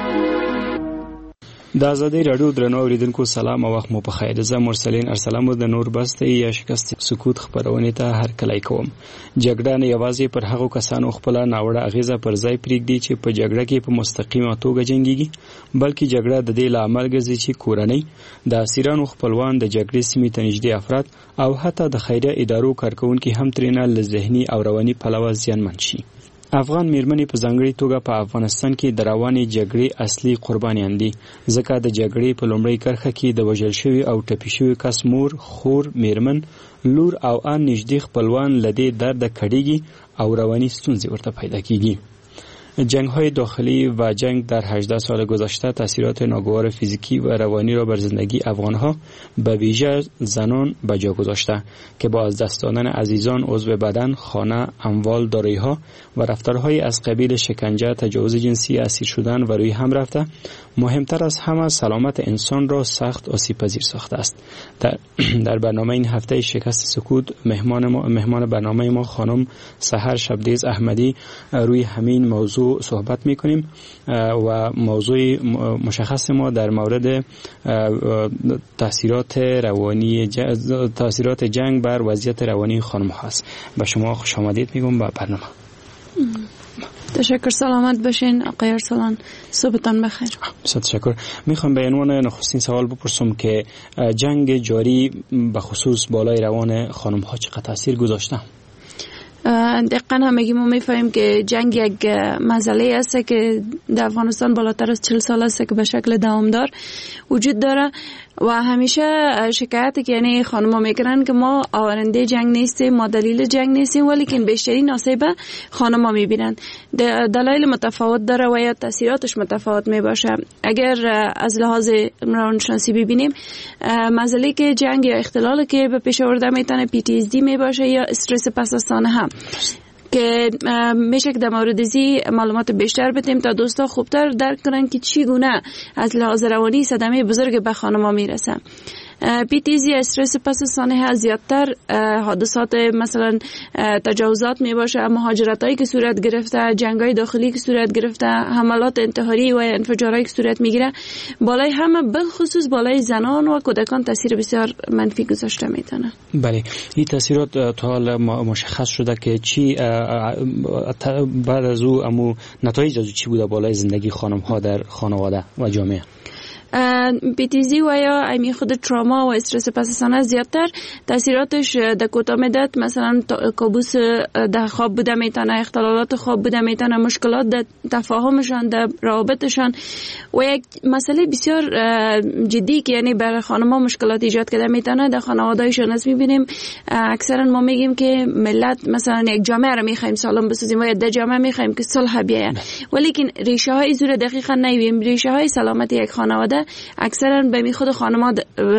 د ازادي رادیو درنو اوریدونکو سلام او وخت مو په خیر. زه مرسلین ارسلم د نور بسته یا شکست سکوت خبرونه ته هر کله کوم. جګړه نه یوازې پر هغو کسانو خپل ناوړه اغیزه پر ځای پریږدي چې په جګړه کې په مستقیمه توګه جنگيږي، بلکې جګړه د دې لامل ګرځي چې کورنۍ د اسیرانو خپلوان د جګړې سیمې ته نږدې افراد او حتی د خیریه ادارو کارکونکي هم ترېنه له ذهني او رواني پلوه زیانمن شي. افغان میرمنې په ځانګړي توګه په افغانستان کې د روانې جګړې اصلي قربانیان دي، ځکه د جګړې په لومړۍ کرښه کې د وژل شوي او ټپي شوي کس مور، خور، میرمن، لور او ان نږدې خپلوان له دې درده کړېږي او رواني ستونزې ورته پیدا کیږي. جنگ‌های داخلی و جنگ در 18 سال گذشته تاثیرات ناگوار فیزیکی و روانی را بر زندگی افغان‌ها به ویژه زنان به جا گذاشته که با از دست دادن عزیزان، عضو بدن، خانه، اموال، دارایی‌ها و رفتارهای از قبیل شکنجه، تجاوز جنسی، اسیر شدن و روی هم رفته، مهمتر از همه سلامت انسان را سخت آسیب‌پذیر ساخته است. در برنامه این هفته شکست سکوت مهمان برنامه ما خانم سحر شبدیز احمدی روی همین موضوع صحبت میکنیم و موضوع مشخص ما در مورد تاثیرات جنگ بر وضعیت روانی خانم هست. به شما خوش آمدید میگم به برنامه. تشکر، سلامت باشین آقای ارسلان، صبحتان بخیر. تشکر. میخوام به عنوان نخستین سوال بپرسم که جنگ جاری به خصوص بالای روان خانم ها چقدر تاثیر گذاشته؟ دقیقا همگی ما میفهمیم که جنگ یک مسئله است که در افغانستان بالاتر از 40 سال است که به شکل دوامدار وجود داره. و همیشه شکایت که یعنی خانم‌ها میکنن که ما آورنده جنگ نیستیم، ما دلیل جنگ نیستیم، ولی که بیشترین آسیب خانم‌ها میبینن. دلایل متفاوت داره و یا تاثیراتش متفاوت میباشه. اگر از لحاظ روانشناسی ببینیم، مسئله که جنگ یا اختلال که به پیش آورده میتونه PTSD میباشه یا استرس پس از سانحه، که میشه که در مورد ازی معلومات بیشتر بدیم تا دوستا خوبتر درک کنن که چی گونه از لحاظ روانی صدمه بزرگ به خانم‌ها میرسه. PTSD استرس پس از سانحه زیادتر حادثات مثلا تجاوزات می باشه، مهاجرتایی که صورت گرفته، جنگای داخلی که صورت گرفته، حملات انتحاری و انفجارایی که صورت میگیره، بالای همه بالخصوص بالای زنان و کودکان تاثیر بسیار منفی گذاشته میتونه. بله، این تاثیرات تا حالا مشخص شده که چی بعد از او نتایج از چی بوده بالای زندگی خانم ها در خانواده و جامعه؟ PTSD و یا امی خود تراما و استرس پس از سانحه زیادتر تاثیراتش در کوتاه مدت مثلا کابوس در خواب بوده میتونه، اختلالات خواب بوده میتونه، مشکلات در تفاهمشان، در روابطشان و یک مسئله بسیار جدی که یعنی برای خانم‌ها مشکلات ایجاد کرده میتونه در خانواده‌شان. از میبینیم اکثرا ما میگیم که ملت مثلا یک جامعه رو میخوایم سالم بسازیم و در جامعه میخوایم که صلح بیاید، ولی که ریشه های زور دقیقاً نمیبینیم. ریشه های سلامتی یک خانواده اکثرا به خود خانم‌ها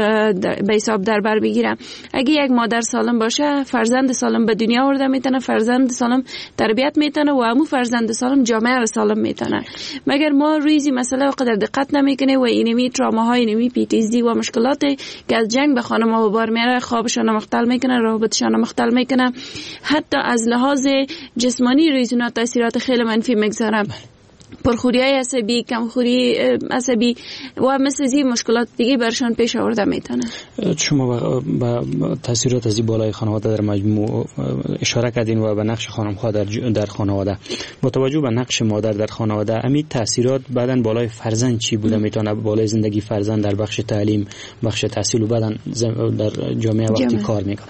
به حساب در بر میگیره. اگه یک مادر سالم باشه، فرزند سالم به دنیا آورده میتونه، فرزند سالم تربیت میتونه و همون فرزند سالم جامعه رو سالم میتونه. مگر ما رویزی مسئله قدر دقت نمیکنه و اینمی تراماهای، اینمی PTSD و مشکلاتی که از جنگ به خانم‌ها بار میاره، خوابشون مختل میکنه، روابطشون مختل میکنه، حتی از لحاظ جسمانی رویزونا تاثیرات خیلی منفی میگذاره. پرخوریای عصبی، کمخوری عصبی و مثل این مشکلات دیگه برشان پیش آورده میتونه. شما با تاثیرات از این بالای خانواده در مجموع اشاره کردین و به نقش خانم‌ها در خانواده. با توجه به نقش مادر در خانواده، امی تاثیرات بعداً بالای فرزند چی بوده میتونه؟ بالای زندگی فرزند در بخش تعلیم، بخش تحصیل و بعداً در جامعه وقتی کار میکنه.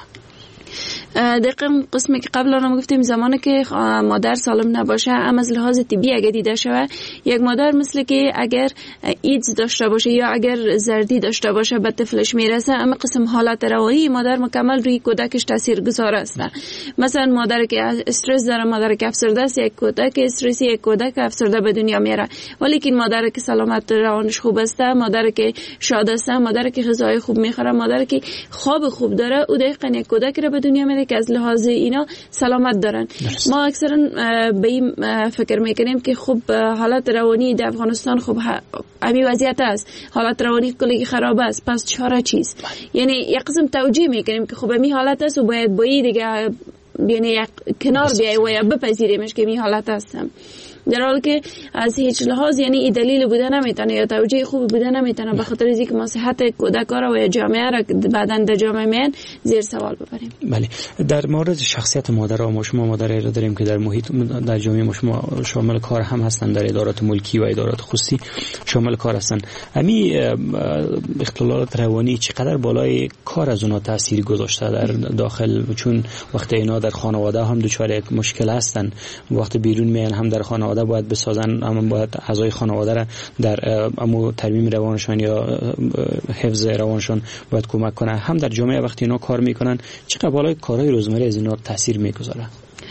دقیقاً قسمی که قبل هم گفتیم، زمانی که مادر سالم نباشه، اما از لحاظ طبی اگه دیده شود، یک مادر مثل که اگر ایدز داشته باشه یا اگر زردی داشته باشه به طفلش میرسه، اما قسم حالت روایی مادر مکمل روی کودکش تاثیرگذار است. مثلا مادر که استرس داره، مادر که افسرده است، یک کودک استرسی، یک کودک افسرده به دنیا میاره. ولی که مادر که سلامت روانش خوب است، مادر که شاد است، مادر که غذای خوب میخوره، مادر که خواب خوب داره، او دقیقاً یک کودک رو به دنیا میاره که از لحاظ اینا سلامت دارن. ما اکثرا به این فکر میکنیم که خب حالت روانی در افغانستان خب همین وضعیت است، حالت روانی کلی خراب است، پس چاره چیز؟ یعنی یک قسم توجیه میکنیم که خب همین حالت است و باید دیگه یعنی یک کنار بیای و یا بپذیریمش که همین حالت هستم، در حالی که از هیچ لحاظ یعنی این دلیل بوده نمیتونه یا توجیه خوب بوده نمیتونه، به خاطر اینکه ما صحت کودک‌ها و جامعه را بعداً در جامعه میان زیر سوال ببریم. بله، در مورد شخصیت مادرها، ما شما مادرایی را داریم که در محیط در جامعه ما شما شامل کار هم هستن، در ادارات ملکی و ادارات خصوصی شامل کار هستن. امی اختلالات روانی چقدر بالای کار از اونها تاثیر گذاشته در داخل؟ چون وقتی اینا در خانواده هم دچار یک مشکل هستن، وقتی بیرون میان هم در خانواده باید بسازن، اما باید اعضای خانواده را در ترمیم روانشان یا حفظ روانشان باید کمک کنه. هم در جامعه وقتی اینا کار میکنن چقدر بالای کارهای روزمره از اینا تاثیر میگذاره؟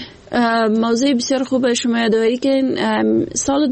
موضوع بسیار خوبه شما یادآوری که سال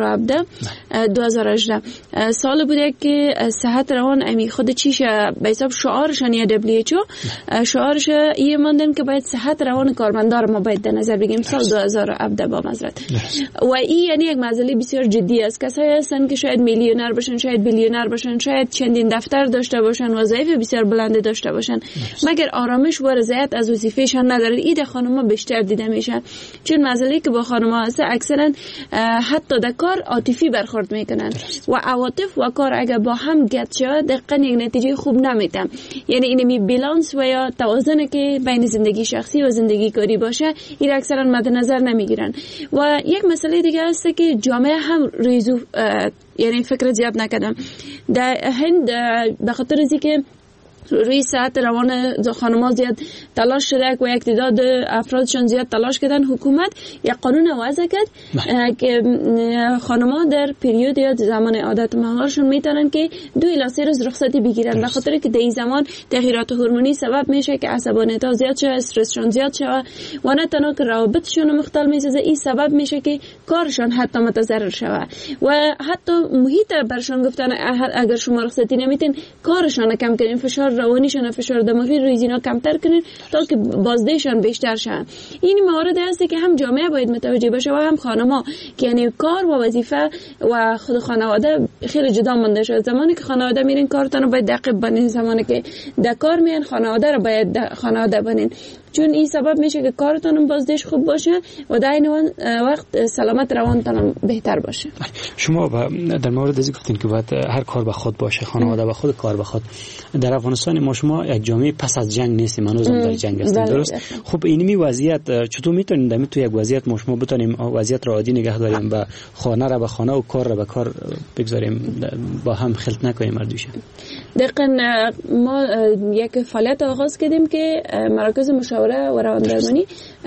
2018 سال بوده که صحت روان امی خود چیشه به حساب شعارشان یا WHO شعارش یه ماندن که باید صحت روان کارمندار ما باید در نظر بگیریم سال 2017 با معذرت. و این یعنی یک مسئله بسیار جدی است. کسایی هستن که شاید میلیونر باشن، شاید بیلیونر باشن، شاید چندین دفتر داشته باشن، وظایف بسیار بلند داشته باشن، مگر آرامش و رضایت از وظیفه‌شان ندارن. این خانم‌ها بیشتر دیده میشه، چون مسئله که با خانم‌ها هست اکثرا حتی در کار عاطفی برخورد میکنن و عواطف و کار اگر با هم گت شود دقیقاً یک نتیجه خوب نمیدن. یعنی اینمی بالانس و یا توازن که بین زندگی شخصی و زندگی کاری باشه این اکثرا مد نظر نمیگیرن. و یک مسئله دیگه است که جامعه هم یعنی فکر زیاد نکردم. در هند به خاطر اینکه روی صحت روان خانم‌ها زیاد تلاش شده و یک تعداد افرادشان زیاد تلاش کردن. حکومت یک قانون وضع کرد که خانم‌ها در پریود یا زمان عادت ماهشون میتونن که 2 الی 3 روز رخصتی بگیرن، به خاطر که در این زمان تغییرات هورمونی سبب میشه که عصبانیت‌ها زیاد شه، استرسشون زیاد شه و نه تنها که روابطشون مختل میسازه، این سبب میشه که کارشان حتی متضرر شوه و حتی محیط برشان گفتن اگر شما رخصتی نمیتین کارشان کم کنین، فشار روانیشان، فشار دماغی روی اینا کمتر کنین تا که بازدهشان بیشتر شه. این موارد هستی که هم جامعه باید متوجه بشه و هم خانم‌ها که یعنی کار و وظیفه و خود خانواده خیلی جدا مونده شده. زمانی که خانواده میرین کارتون رو باید دقیق بنین، زمانی که در کار میان خانواده رو باید خانواده بنین، چون این سبب میشه که کارتون بازدهش خوب باشه و در این وقت سلامت روانتون بهتر باشه. شما در مورد ازی گفتین که باید هر کار به خود باشه، خانواده به خود، کار به خود. در افغانستان ما شما یک جامعه پس از جنگ نیستیم، هنوزم در جنگ هستیم، درست؟ خب اینمی وضعیت چطور میتونیم در تو یک وضعیت ما شما بتونیم وضعیت را عادی نگه داریم و خانه را به خانه و کار را به کار بگذاریم، با هم خلط نکنیم مردوشه؟ دقیقاً ما یک فعالیت آغاز کردیم که مراکز مشاوره و رواندرمانی،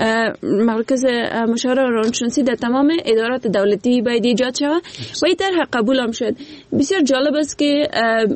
مرکز مشاوره و روانشناسی در تمام ادارات دولتی باید ایجاد شود و این طرح قبول هم شد. بسیار جالب است که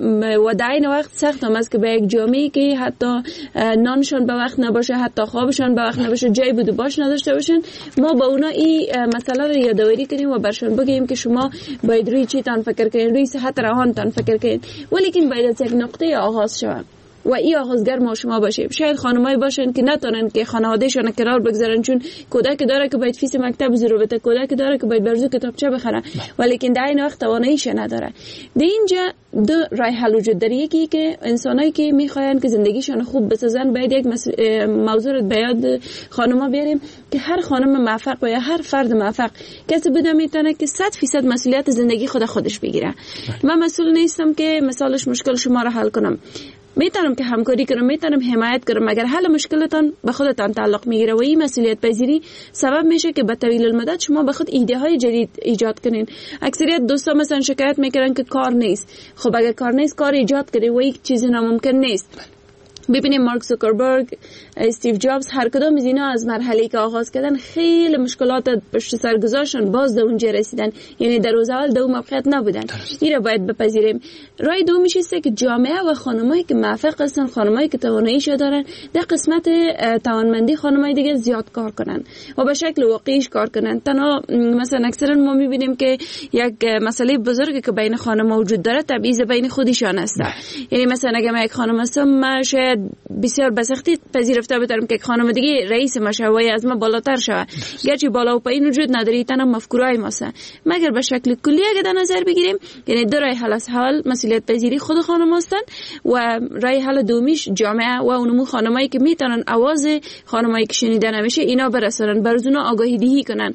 و در این وقت سخت هم است که به یک جامعه که حتی نانشان به وقت نباشه، حتی خوابشان به وقت نباشه، جای بود و باش نداشته باشن، ما با اونا این مسئله رو یادآوری کنیم و برشان بگیم که شما باید روی چیتان فکر کنید، روی صحت روانتان فکر کنید، ولیکن باید از یک نقطه آغاز شود و این آغازگر ما شما باشیم. شاید خانمایی باشن که نتونن که خانوادهشون کنار بگذارن، چون کودک داره که باید فیس مکتب ضرور بده، کودک داره که باید برزو کتابچه بخره، ولیکن در این وقت تواناییش نداره. در اینجا 2 راه حل وجود داره. یکی که انسانایی که میخواین که زندگیشون خوب بسازن باید یک موضوع رو به یاد خانم‌ها بیاریم که هر خانم موفق و یا هر فرد موفق کسی بوده میتونه که 100% مسئولیت زندگی خودش بگیره. من مسئول نیستم که مثالش مشکل شما رو حل کنم، میتونم که همکاری کنم، میتونم حمایت کنم، مگر حل مشکلتان به خودتان تعلق میگیره و این مسئولیت پذیری سبب میشه که به طویل المدت شما به خود ایده های جدید ایجاد کنین. اکثریت دوستا مثلا شکایت میکنن که کار نیست. خب اگر کار نیست کار ایجاد کنی و یک چیزی ناممکن نیست. ببینیم مارک زوکربرگ، استیو جابز، هر کدام از اینا از مرحله‌ای که آغاز کردن خیلی مشکلات پشت سر گذاشتن، باز به اونجا رسیدن. یعنی در روز اول دو موقعیت نبودن. این رو باید بپذیریم. راه دومیش است که جامعه و خانمایی که موفق هستن، خانمایی که تواناییش دارن، در قسمت توانمندی خانمای دیگه زیاد کار کنن و به شکل واقعیش کار کنن. تنها مثلا اکثرا ما می‌بینیم که یک مسئله بزرگی که بین خانم‌ها وجود داره تبعیض بین خودشان است. یعنی مثلا اگه من یک خانم هستم، شاید بسیار به سختی پذیرفته بتونم که یک خانم دیگه رئیس مشاوره از ما بالاتر شود، گرچه بالا و پایین وجود نداره، تنها مفکورای ماست. مگر به شکل کلی اگه در نظر بگیریم، یعنی دو راه حل از حال مسئولیت پذیری خود خانم هستن و راه حل دومیش جامعه و اونمو خانمایی که میتونن آواز خانمایی که شنیده نمیشه اینا برسونن، برزونا آگاهی دهی کنن.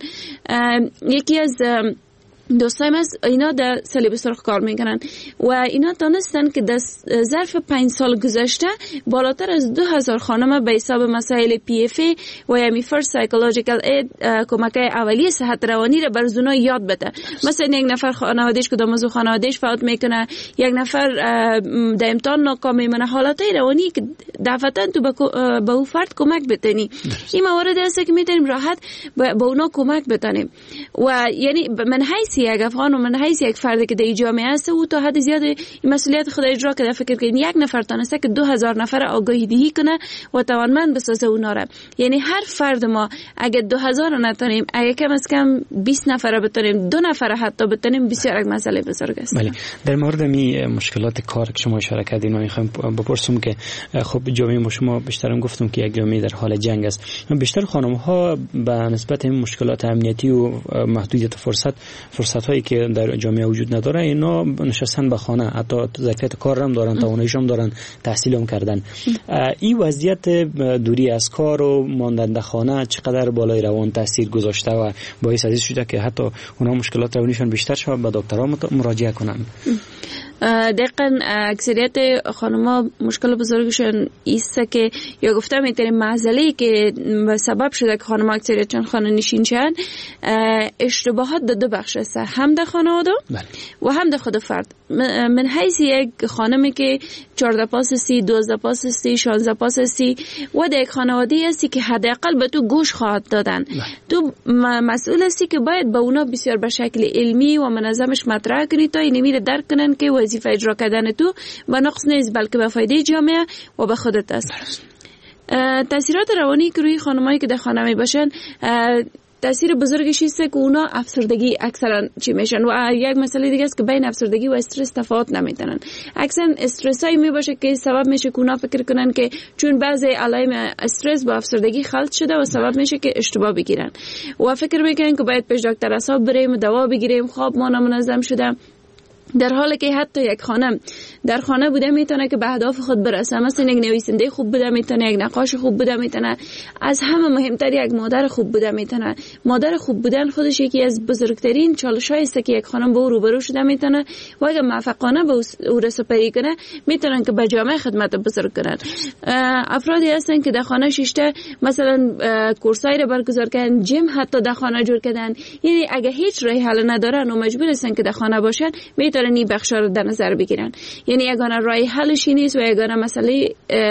یکی از دوستایم هست اینا در صلیب سرخ کار میکنن و اینا دانستن که در ظرف 5 سال گذشته بالاتر از 2000 خانم به حساب مسائل PFA و یعنی فرست سایکولوژیکال اید کمک اولیه صحت روانی را بر زونا یاد بده. مثلا یک نفر خانوادهش که داموزو خانوادهش فوت میکنه، یک نفر در امتحان ناکام میمونه، حالتهای روانی که دفعتا تو به او فرد کمک بتونی. این موارد هست که میتونیم راحت به اونا کمک بتونیم و یعنی من حیث یک افغان و من حیث یک فرد که در جامعه است او تا حد زیاد این مسئولیت خود اجرا کرده. فکر کنید یک نفر تانسته که 2000 نفر آگاهی دهی کنه و توانمند بسازه اونا را. یعنی هر فرد ما اگه 2000 نتونیم، اگه کم از کم 20 نفر بتونیم، 2 نفر حتی بتونیم، بسیار یک مسئله بزرگ است. بله. در مورد می مشکلات کار که شما اشاره کردین، من میخوام بپرسم که خب جامعه ما شما بیشترم گفتم که یک جامعه در حال جنگ است. بیشتر خانم ها به نسبت این مشکلات امنیتی و محدودیت فرصت هایی که در جامعه وجود نداره، اینا نشستن به خانه، حتی ظرفیت کار هم دارن، تواناییش هم دارن، تحصیل هم کردن. این وضعیت دوری از کار و ماندن در خانه چقدر بالای روان تاثیر گذاشته و باعث ازی شده که حتی اونها مشکلات روانیشون بیشتر شود، به دکترها مراجعه کنن؟ دقیقاً اکثریت خانم‌ها مشکل بزرگشون ایست که یا گفتم این معضله‌ای که سبب شده که خانم‌ها اکثریتشون خانه نشین شدن، اشتباهات در دو بخش است، هم در خانواده و هم در خود فرد. من حیث یک خانمی که 14 پاس هستی، 12 پاس هستی، 16 پاس هستی و در یک خانواده هستی که حداقل به تو گوش خواهد دادن، تو مسئول هستی که باید به اونا بسیار به شکل علمی و منظمش مطرح کنی تا این میره درک کنن که وظیفه اجرا کردن تو به نقص نیست بلکه به فایده جامعه و به خودت است. تاثیرات روانی که روی خانمایی که در خانه می باشن تاثیر بزرگش است که اونا افسردگی اکثرا چی میشن و یک مسئله دیگه است که بین افسردگی و استرس تفاوت نمیدونن. اکثرا استرس هایی می باشه که سبب میشه که اونا فکر کنن که چون بعضی علائم استرس با افسردگی خلط شده و سبب میشه که اشتباه بگیرن و فکر میکنن که باید پیش دکتر اعصاب بریم، دوا بگیریم، خواب ما نامنظم شده، در حالی که حتی یک خانم در خانه بوده میتونه که به اهداف خود برسه. مثلا یک نویسنده خوب بوده میتونه، یک نقاش خوب بوده میتونه، از همه مهمتر یک مادر خوب بوده میتونه. مادر خوب بودن خودش یکی از بزرگترین چالش‌هایی است که یک خانم با او روبرو شده میتونه و اگر موفقانه به او رسوپری کنه میتونن که به جامعه خدمت بزرگ کنن. افرادی هستن که در خانه شیشته مثلا کورسای رو برگزار کردن، جیم حتی در خانه جور کردن. یعنی اگه هیچ راه حل ندارن و مجبور هستن که در خانه باشن میتونن این بخشا رو در نظر بگیرن. یعنی یگانه راه حلش نیست و یگانه مسئله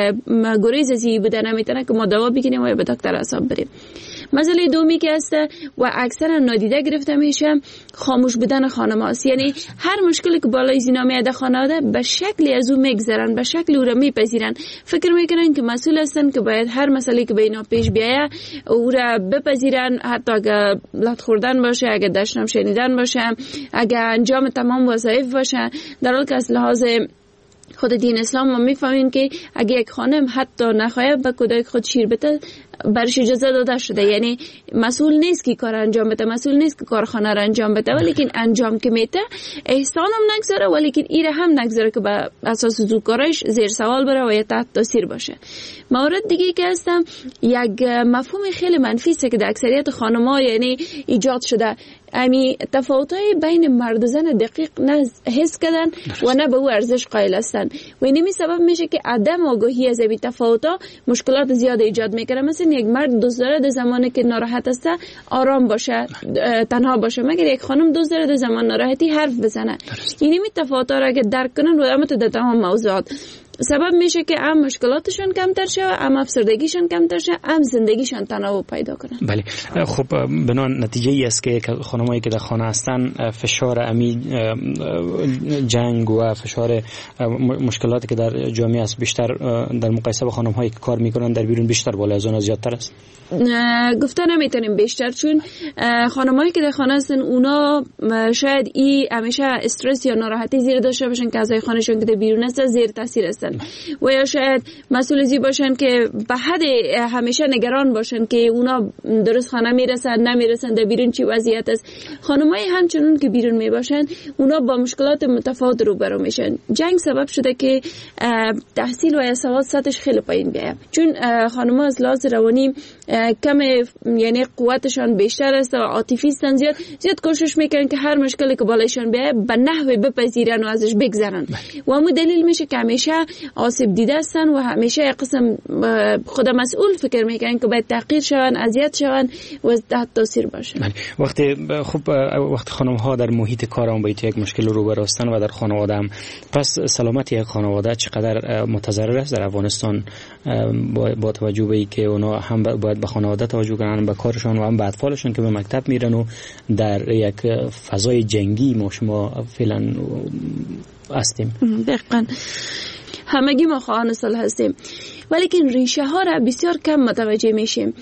گریز از این بوده نمیتونه که ما دوا بگیریم و به دکتر اعصاب بریم. مسئله دومی که هست و اکثرا نادیده گرفته میشه خاموش بودن خانم هاست. یعنی هر مشکلی که بالای زینا میاد خانواده به شکلی از او میگذرن، به شکلی او را میپذیرن، فکر میکنن که مسئول هستن که باید هر مسئله که به اینا پیش بیایه او را بپذیرن، حتی اگه لط خوردن باشه، اگه دشنام شنیدن باشه، اگه انجام تمام وظایف باشه. در حالی که از لحاظ خود دین اسلام ما میفهمیم که اگه یک خانم حتی نخواهد به کودک خود شیر بده برش اجازه داده شده. یعنی مسئول نیست که کار انجام بده، مسئول نیست که کارخانه را انجام بده، ولیکن انجام که میده احسان هم نگذاره، ولیکن ایره هم نگذاره که به اساس زوکارش زیر سوال بره و یا تحت تاثیر باشه. مورد دیگه که هستم یک مفهوم خیلی منفی است که در اکثریت خانم‌ها یعنی ایجاد شده، امی تفاوت‌های بین مرد و زن دقیق نه حس کردن و نه به او ارزش قائل هستن و این سبب میشه که عدم آگاهی از این تفاوت‌ها مشکلات زیاد ایجاد میکنه. مثلا یک مرد دوست داره در زمانی که ناراحت است آرام باشه، تنها باشه، مگر یک خانم دوست داره در زمان ناراحتی حرف بزنه. این تفاوت‌ها را که درک کنن و البته در تمام موضوعات سبب میشه که هم مشکلاتشون کمتر شه، هم افسردگیشون کمتر شه، هم زندگیشون تنوع پیدا کنن. بله خب بنان نتیجه ای است که خانمایی که در خانه هستن فشار امی جنگ و فشار مشکلاتی که در جامعه است بیشتر در مقایسه با خانم‌هایی که کار میکنن در بیرون بیشتر بالا از اون زیادتر است. گفته نمیتونیم بیشتر، چون خانمایی که در خانه هستن اونا شاید همیشه استرس یا ناراحتی زیر داشته باشن که اعضای خانه‌شون که در بیرون هستن زیر تاثیر هستن و یا شاید مسئول زی باشن که به حد همیشه نگران باشن که اونا درست خانه میرسن نمیرسن، در بیرون چی وضعیت است. خانمای همچنان که بیرون میباشن اونا با مشکلات متفاوت روبرو میشن. جنگ سبب شده که تحصیل و سواد سطحش خیلی پایین بیاد، چون خانم‌ها از لحاظ روانی کم یعنی قوتشان بیشتر است و عاطفی هستن، زیاد کوشش میکنن که هر مشکلی که بالایشان بیاد به نحوی بپذیرن و ازش بگذرن و همون دلیل میشه که همیشه آسیب دیده هستن و همیشه یک قسم خود مسئول فکر میکنن که باید تحقیر شون، اذیت شون و تحت تاثیر باشن. وقتی خانم ها در محیط کار هم با یک مشکل روبرو هستن و در خانواده هم، پس سلامت یک خانواده چقدر متضرر است در افغانستان با توجه به اینکه اونا هم باید به خانواده توجه کنن، به کارشون و هم به اطفالشون که به مکتب میرن و در یک فضای جنگی ما شما فعلا هستیم. دقیقاً همگی ما خواهان صلح هستیم، ولیکن ریشه ها را بسیار کم متوجه میشیم.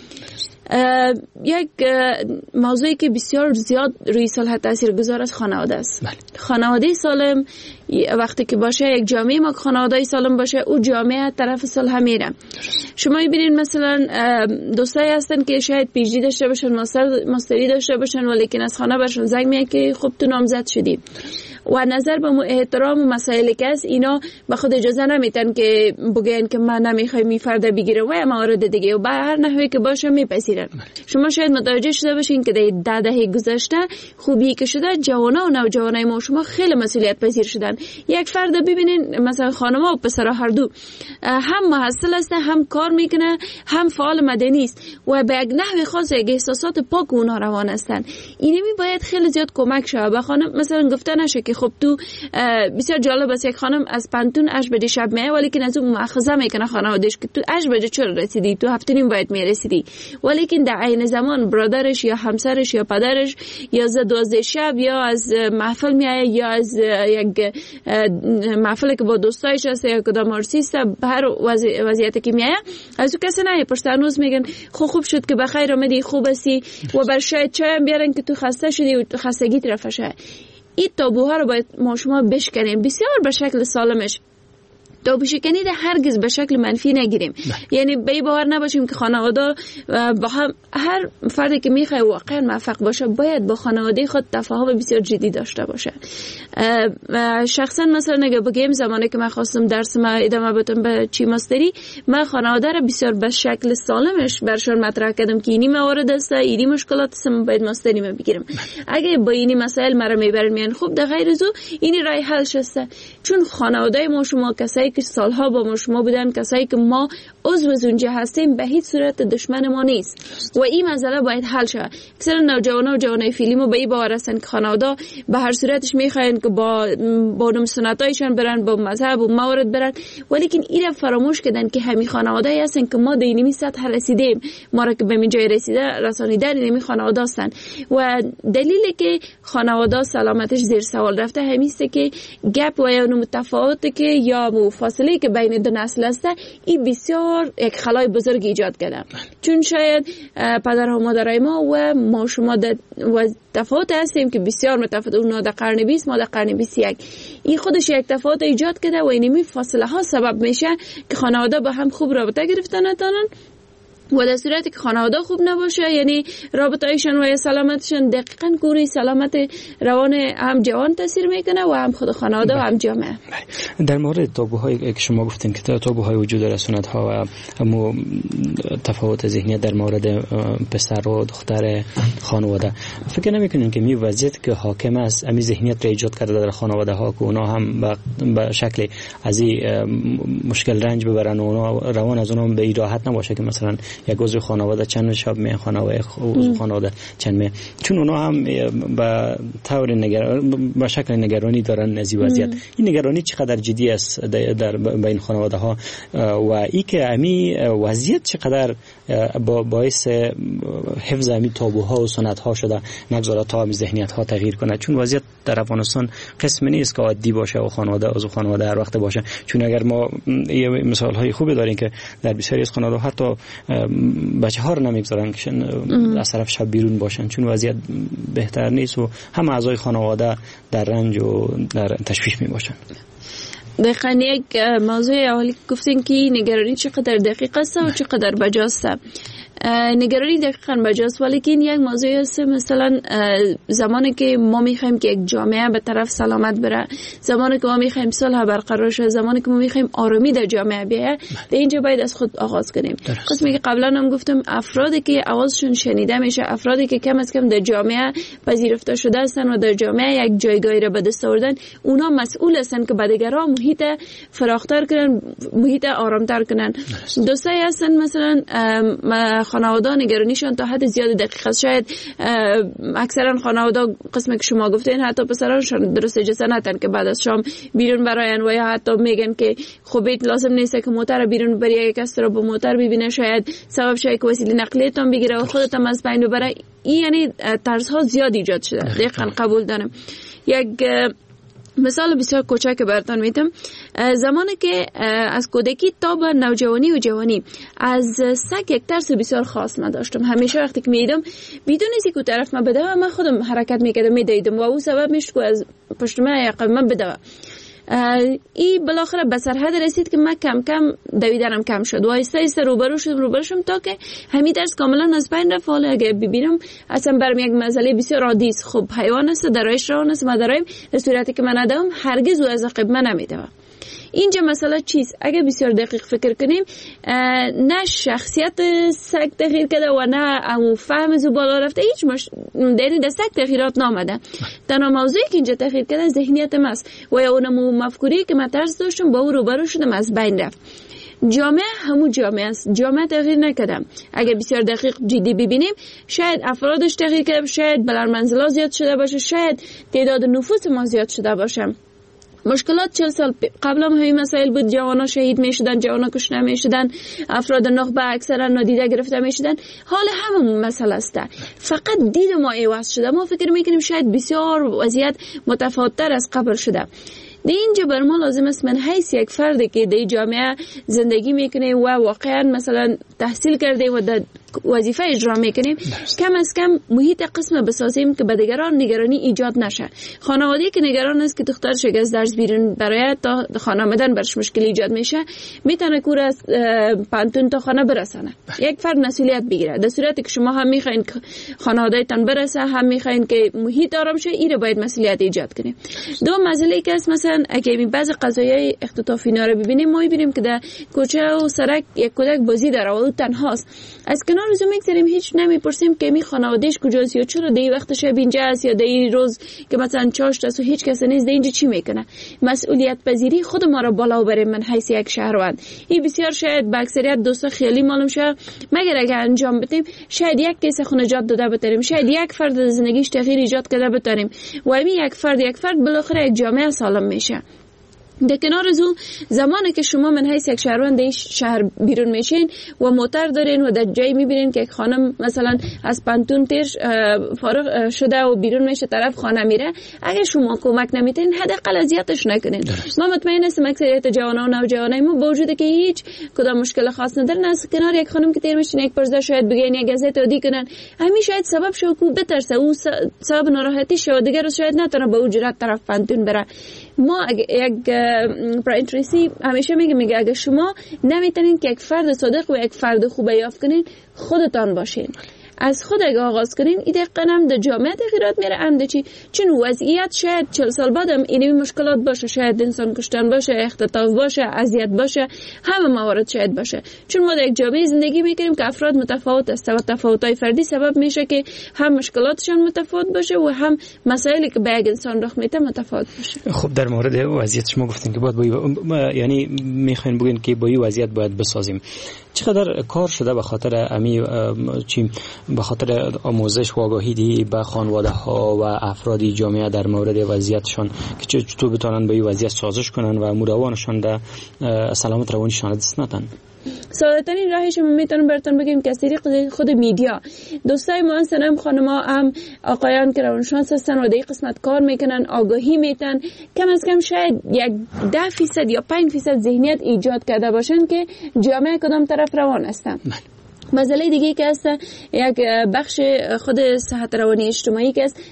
یک موضوعی که بسیار زیاد روی صلح تاثیرگذار است خانواده است. خانواده سالم وقتی که باشه، یک جامعه ما خانواده سالم باشه، او جامعه طرف صلح میره. شما میبینید مثلا دوستایی هستن که شاید پی اچ دی داشته باشن، ماستری داشته باشن، ولیکن از خانه برشون زنگ میاد که خب تو نامزد شدی و نظر به احترام و مسائلی که است اینا به خود اجازه نمیتن که بگن که من نمیخوام می فرد بگیره و موارد دیگه و به هر نحوی که باشه میپذیرن. شما شاید متوجه شده باشین که در 10 دهه گذشته خوبی که شده جوانا و نوجوانای ما شما خیلی مسئولیت پذیر شدن یک فرد ببینین مثلا خانم‌ها و پسرها هر دو هم محصل است، هم کار میکنه، هم فعال مدنی است و به یک نحو خاص یک احساسات پاک اونها روان هستند. اینمی باید خیلی زیاد کمک شه. به خانم مثلا گفته نشه که خب تو بسیار جالب است یک خانم از پنتون 8 بجه شب میای ولی که از اون مؤاخذه میکنه خانواده‌اش که تو 8 بجه چرا رسیدی، تو 7:30 باید میرسیدی، ولی که در عین زمان برادرش یا همسرش یا پدرش یا از 12 شب یا از محفل میایه یا از یک محفل که با دوستایش هست یا کدام آرتیست، هر وضعیتی که میایه از او کسی نه پرسانوز میگن خوب شد که بخیر آمدی، خوب هستی و بر شاید چای بیارن که تو خسته شدی و خستگی طرف شه. این تابوها رو باید ما شما بشکنیم، بسیار به شکل سالمش. تابو شکنی ده هرگز به شکل منفی نگیریم. یعنی به باور نباشیم که خانواده با هم، هر فردی که میخواد واقعا موفق باشه باید با خانواده خود تفاهم بسیار جدی داشته باشه. شخصا مثلا اگه بگیم زمانی که من خواستم درس ما ادامه بدم به چی ماستری، من خانواده رو بسیار به شکل سالمش برشون مطرح کردم که اینی موارد است، اینی مشکلات است، من باید ماستری ما بگیرم. اگه با اینی مسائل مرا میبرن میان خوب ده غیر از او اینی راه حل شسته. چون خانواده ما شما کسایی که سالها با ما شما بودن، کسایی که ما عضو از اونجا هستیم به هیچ صورت دشمن ما نیست و این مسئله باید حل شه. مثلا نوجوانا و جوانای فیلمو به این باور هستن که خانواده به هر صورتش میخواین که با سنتایشان برن، با مذهب و موارد برن، ولی که این فراموش کردن که همین خانواده هستن که ما در اینمی سطح رسیدیم، ما را که به این جای رسیده رسانیدن اینمی خانواده هستن و دلیلی که خانواده سلامتش زیر سوال رفته همیسته که گپ و یا متفاوته که یا فاصله که بین دو نسل است، این بسیار یک خلای بزرگ ایجاد کرده. چون شاید پدر و مادرای ما شما و تفاوت هستیم که بسیار متفاوت، اونا در قرن 20 ما در قرن 21. این خودش یک تفاوت ایجاد کرده و اینمی فاصله ها سبب میشه که خانواده با هم خوب رابطه گرفتن نتونن و در صورتی که خانواده خوب نباشه یعنی رابطه‌ایشان و سلامتشان دقیقاً گوری سلامت روان هم جوان تاثیر میکنه و هم خود خانواده و هم جامعه. در مورد تابوهایی که شما گفتین که تابوهای وجود داره، سنت‌ها و هم تفاوت ذهنیت در مورد پسر و دختر خانواده، فکر نمی‌کنین که می وضعیت که حاکم است امی ذهنیت را ایجاد کرده در خانواده ها که اونا هم به شکل از این مشکل رنج ببرن و اونا روان از اونها به راحت نباشه که مثلا یک عضو خانواده چند شب می خانواده چند می، چون اونا هم به طور به شکل نگرانی دارن از این وضعیت. این نگرانی چقدر جدی است در بین خانواده ها و ای که امی وضعیت چقدر باعث حفظ امی تابوها و سنت ها شده نگذاره تا امی ذهنیت ها تغییر کنه. چون وضعیت در افغانستان قسم نیست که عادی باشه و خانواده هر وقت باشه. چون اگر ما یه مثال های خوبی داریم که در بسیاری از خانواده حتی بچه ها رو نمیگذارن که از طرف شب بیرون باشن، چون وضعیت بهتر نیست و همه اعضای خانواده در رنج و در تشویش می باشن. دقیقاً یک موضوع اولی گفتین که نگرانی چقدر دقیق است و چقدر بجاست. نگرانی دقیقاً بجاست، ولی که این یک موضوع است. مثلا زمانی که ما میخوایم که یک جامعه به طرف سلامت بره، زمانی که ما میخوایم صلح برقرار شه، زمانی که ما میخوایم آرامی در جامعه بیاید، در اینجا باید از خود آغاز کنیم. قسمی که قبلا هم گفتم افرادی که آوازشون شنیده میشه، افرادی که کم از کم در جامعه پذیرفته شده هستن و در جامعه یک جایگاهی را به دست آوردن، اونا مسئول هستن که به دیگران محیط فراختر کنن، محیط آرامتر کنن. دوستایی هستن مثلا خانواده نگرانیشان تا حد زیاد دقیق است. شاید اکثرا خانواده قسمی که شما گفتین حتی پسرانشان درست اجازه ندن که بعد از شام بیرون براین و یا حتی میگن که خب لازم نیست که موتر بیرون بری، یک کس رو با موتر ببینه شاید سبب شه که وسیله نقلیه‌تان بگیره و خودت هم از بین ببره. این یعنی طرزها زیاد ایجاد شده. دقیقاً قبول دارم. یک مثال بسیار کوچک براتون میتم. زمانی که از کودکی تا به نوجوانی و جوانی از سگ یک ترس بسیار خاص من داشتم. همیشه وقتی که میدیدم بدون اینکه کو طرف من بده من خودم حرکت میکردم میدیدم و اون سبب میشد که از پشت من یا قبل من بده. ای بالاخره به سرحد رسید که من کم کم دویدنم کم شد و آهسته آهسته روبرو شدم تا که همین درس کاملا از بین رفت. حالا اگه ببینم اصلا برام یک مسئله بسیار عادی است. خب حیوان است، درایش روان است، ما درایم در صورتی که من ندارم هرگز او از عقب من نمیده. اینجا مسئله چیست؟ اگه بسیار دقیق فکر کنیم نه شخصیت سگ تغییر کرده و نه امو فهم زو بالا رفته، هیچ در سگ تغییرات نامده. تنها موضوعی که اینجا تغییر کرده ذهنیت ماست و یا اونمو مفکوری که من ترس داشتم با او روبرو شدم از بین رفت. جامعه همون جامعه است، جامعه تغییر نکردم. اگه بسیار دقیق جدی ببینیم شاید افرادش تغییر کرده، شاید بلندمنزلا زیاد شده باشه، شاید تعداد نفوس ما زیاد شده باشه. مشکلات 40 سال قبل هم همین مسائل بود، جوانا شهید می شدن، جوانا کشته می شدن، افراد نخبه اکثرا نادیده گرفته می شدن. حال همون مسئله است، فقط دید ما عوض شده. ما فکر می کنیم شاید بسیار وضعیت متفاوت‌تر از قبل شده. در اینجا بر ما لازم است من حیث یک فردی که در جامعه زندگی میکنه و واقعا مثلا تحصیل کرده و در وظیفه اجرا میکنیم کم از کم محیط قسم بسازیم که به دیگران نگرانی ایجاد نشه. خانواده‌ای که نگران است که دخترش از درس بیرون برای تا خانه آمدن برش مشکل ایجاد میشه، میتونه کور از پانتون تا خانه برسانه. یک فرد مسئولیت بگیره. در صورتی که شما هم میخواین که خانواده‌تان برسه، هم میخواین که محیط آرام شه، اینو باید مسئولیت ایجاد کنیم. دو مسئله که است، مثلا اگه بعضی قضایای اختطافی رو ببینیم، ما میبینیم که در کوچه و سرک یک کودک بازی داره و تنهاست. از کنار روز میگذاریم، هیچ نمیپرسیم که می خانواده‌اش کجاست یا چرا دی وقت شب اینجا است یا دی روز که مثلا چاشت است و هیچ کس نیست دی اینجا چی میکنه. مسئولیت پذیری خود ما را بالا ببریم. من حیث یک شهروند این بسیار شاید به اکثریت دوستا خیالی معلوم شه، مگر اگه انجام بدیم شاید یک کیسه خو نجات داده بتریم، شاید یک فرد زندگیش تغییر ایجاد کرده بتریم و همین یک فرد بالاخره یک جامعه سالم میشه. در کنار از اون زمانی که شما من حیث یک شهروند در شهر بیرون میشین و موتر دارین و در جایی میبینین که یک خانم مثلا از پانتون تیر فارغ شده و بیرون میشه طرف خانه میره، اگه شما کمک نمیتین حداقل اذیتش نکنین. ما مطمئن هستم اکثریت جوانان و نوجوانای ما با وجود که هیچ کدام مشکل خاص ندارن، از کنار یک خانم که تیر میشین یک پرزه شاید بگین یک گازت عادی کنن، همین شاید سبب شو کو بترسه او سبب ناراحتی شو دیگر شاید نتونه به اجرت طرف پانتون بره. ما یک برایان تریسی همیشه میگه اگه شما نمیتونین که یک فرد صادق و یک فرد خوب یافت کنین، خودتان باشین. از خود اگه آغاز کنین این دقیقا هم در جامعه تغییرات میره. هم چی چون وضعیت شاید 40 سال بعد هم اینمی مشکلات باشه، شاید انسان کشتن باشه، اختطاف باشه، اذیت باشه، همه موارد شاید باشه، چون ما در یک جامعه زندگی میکنیم که افراد متفاوت است و تفاوت‌های فردی سبب میشه که هم مشکلاتشان متفاوت باشه و هم مسائلی که به یک انسان رخ میده متفاوت باشه. خب در مورد وضعیت شما گفتین که باید یعنی میخواین بگین که با این وضعیت باید بسازیم. چقدر کار شده به خاطر امی چی به خاطر آموزش و آگاهی دی به خانواده ها و افراد جامعه در مورد وضعیتشان که چطور بتونن با این وضعیت سازش کنن و مروانشان در سلامت روانیشان دست ندن؟ ساده‌ترین راهش ما میتونم براتون بگیم که از طریق خود میدیا. دوستای ما هستن، هم خانم‌ها هم آقایان که روانشناس هستن و در این قسمت کار میکنن، آگاهی میتن، کم از کم شاید یک 10% یا 5% ذهنیت ایجاد کرده باشن که جامعه کدام طرف روان هستن. مسئله دیگه که هست یک بخش خود صحت روانی اجتماعی که است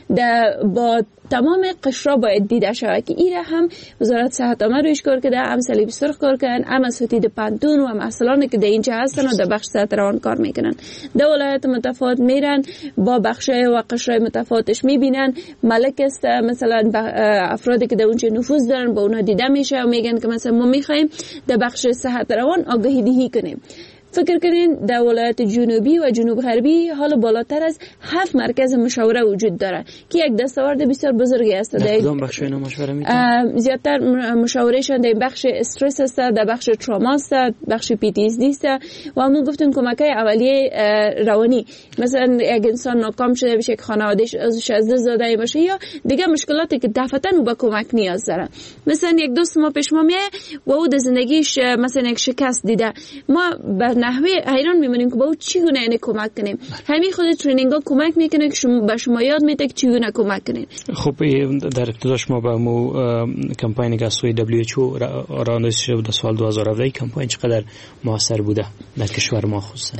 با تمام قشرا باید دیده شود که ایره هم وزارت صحت آمد رویش کار کرده، هم صلیب سرخ کار کردن، هم اساتید پانتون و هم اصلان که در اینجا هستن و در بخش صحت روان کار میکنن. در ولایت متفاوت میرن با بخشای و قشرای متفاوتش میبینن. ملک است مثلا افرادی که در اونجا نفوذ دارن با اونا دیده میشه و میگن که مثلا ما میخوایم در بخش صحت روان آگاهی دهی کنیم. فکر کنین در ولایت جنوبی و جنوب غربی حالا بالاتر از 7 مرکز مشاوره وجود داره که یک دستاورد بسیار بزرگی است. در کدام بخش اینا مشاوره میتونن؟ زیادتر مشاورهشان در بخش استرس است، در بخش تروما است، بخش PTSD است و همون گفتن کمک‌های اولیه روانی، مثلا یک انسان ناکام شده بشه، یک خانواده‌اش ازش از دست داده باشه یا دیگه مشکلاتی که دفعتاً او به کمک نیاز داره. مثلا یک دوست ما پیش ما میاد و او در زندگیش مثلا یک شکست دیده، ما به نحوه حیران میمونیم که با او چگونه اینه کمک کنیم. همین خود ترینینگ ها کمک میکنه که به شما یاد میده که چگونه کمک کنین. خب در ابتداش ما با مو کمپاین که سوی WHO رانده شد در سال 2017 کمپاین چقدر موثر بوده در کشور ما خصوصا؟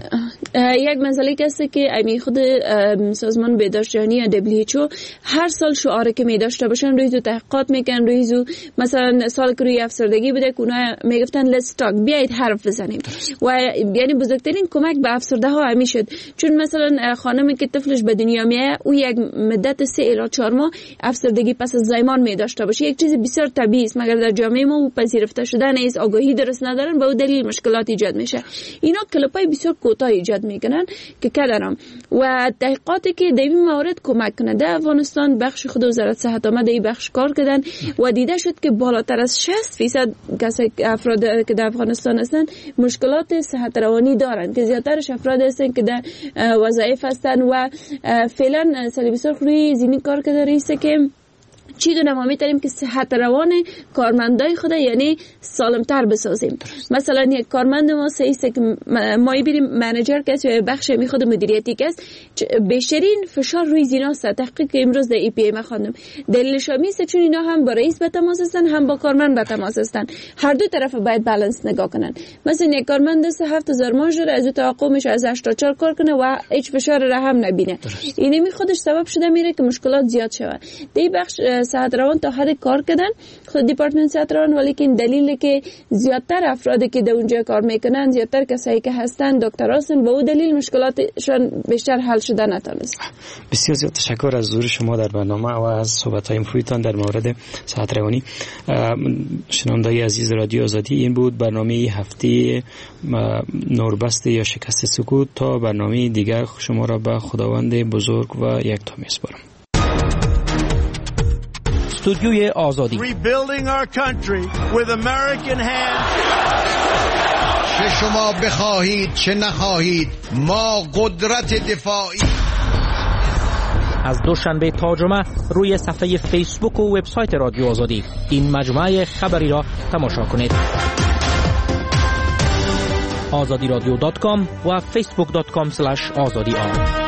یک مسئله است که امی خود سازمان بهداشت جهانی یا WHO هر سال شعاری که می داشته باشن روی تو تحقیقات میکنن، روی تو مثلا سال که روی افسردگی بوده که اونا میگفتن let's talk، بیایید حرف بزنیم و یعنی بزرگترین کمک به افسرده ها همی شد. چون مثلا خانمی که طفلش به دنیا میاد او یک مدت 3 الی 4 ماه افسردگی پس از زایمان می داشته باشه، یک چیز بسیار طبیعی است، مگر در جامعه ما پذیرفته شده نیست، آگاهی درست ندارن، به اون دلیل مشکلات ایجاد میشه. اینا کلپای بسیار کوتاه ایجاد میکنن که کدرم و تحقیقاتی که در این موارد کمک کنه. در افغانستان بخش خود وزارت صحت آمده این بخش کار کردن و دیده شد که بالاتر از 60% کسایی افراد که در افغانستان هستن مشکلات صحت روانی دارن، که زیادترش افراد هستن که در وظایف هستن و فعلا سالی بسیار روی زمین کار کرده رئیسه که چی دونه ما میتونیم که صحت روان کارمندای خود یعنی سالمتر بسازیم. مثلا یک کارمند ما سیسته که ما بریم منیجر که بخش می خود مدیریتی که است، بیشترین فشار روی زیناست. تحقیق امروز در ای پی ما خواندم دلیلش میسته چون اینا هم با رئیس به تماس هستن هم با کارمند به تماس هستن، هر دو طرف باید بالانس نگاه کنن. مثلا یک کارمند است 7000 ماهش داره، از او توقع میشه از 8 تا 4 کار کنه و هیچ فشار را هم نبینه. این می خودش سبب شده میره که مشکلات زیاد شود. دی بخش صحت روان تا حد کار کردن خود دیپارتمنت صحت روان، ولی که دلیلی که زیادتر افرادی که در اونجا کار میکنن، زیادتر کسایی که هستن دکتر هستن، به اون دلیل مشکلاتشون بیشتر حل شده نتونست. بسیار زیاد تشکر از حضور شما در برنامه و از صحبت‌های مفیدتان در مورد صحت روانی. شنوندگان عزیز رادیو آزادی، این بود برنامه هفته نوربست یا شکست سکوت. تا برنامه دیگر شما را به خداوند بزرگ و یکتا میسپارم. استودیوی آزادی. Rebuilding our country with American hands. چه شما بخواهید چه نخواهید ما قدرت دفاعی. از دوشنبه تا جمعه روی صفحه فیسبوک و وبسایت رادیو آزادی این مجموعه خبری را تماشا کنید. azadiradyo.com و facebook.com/azadi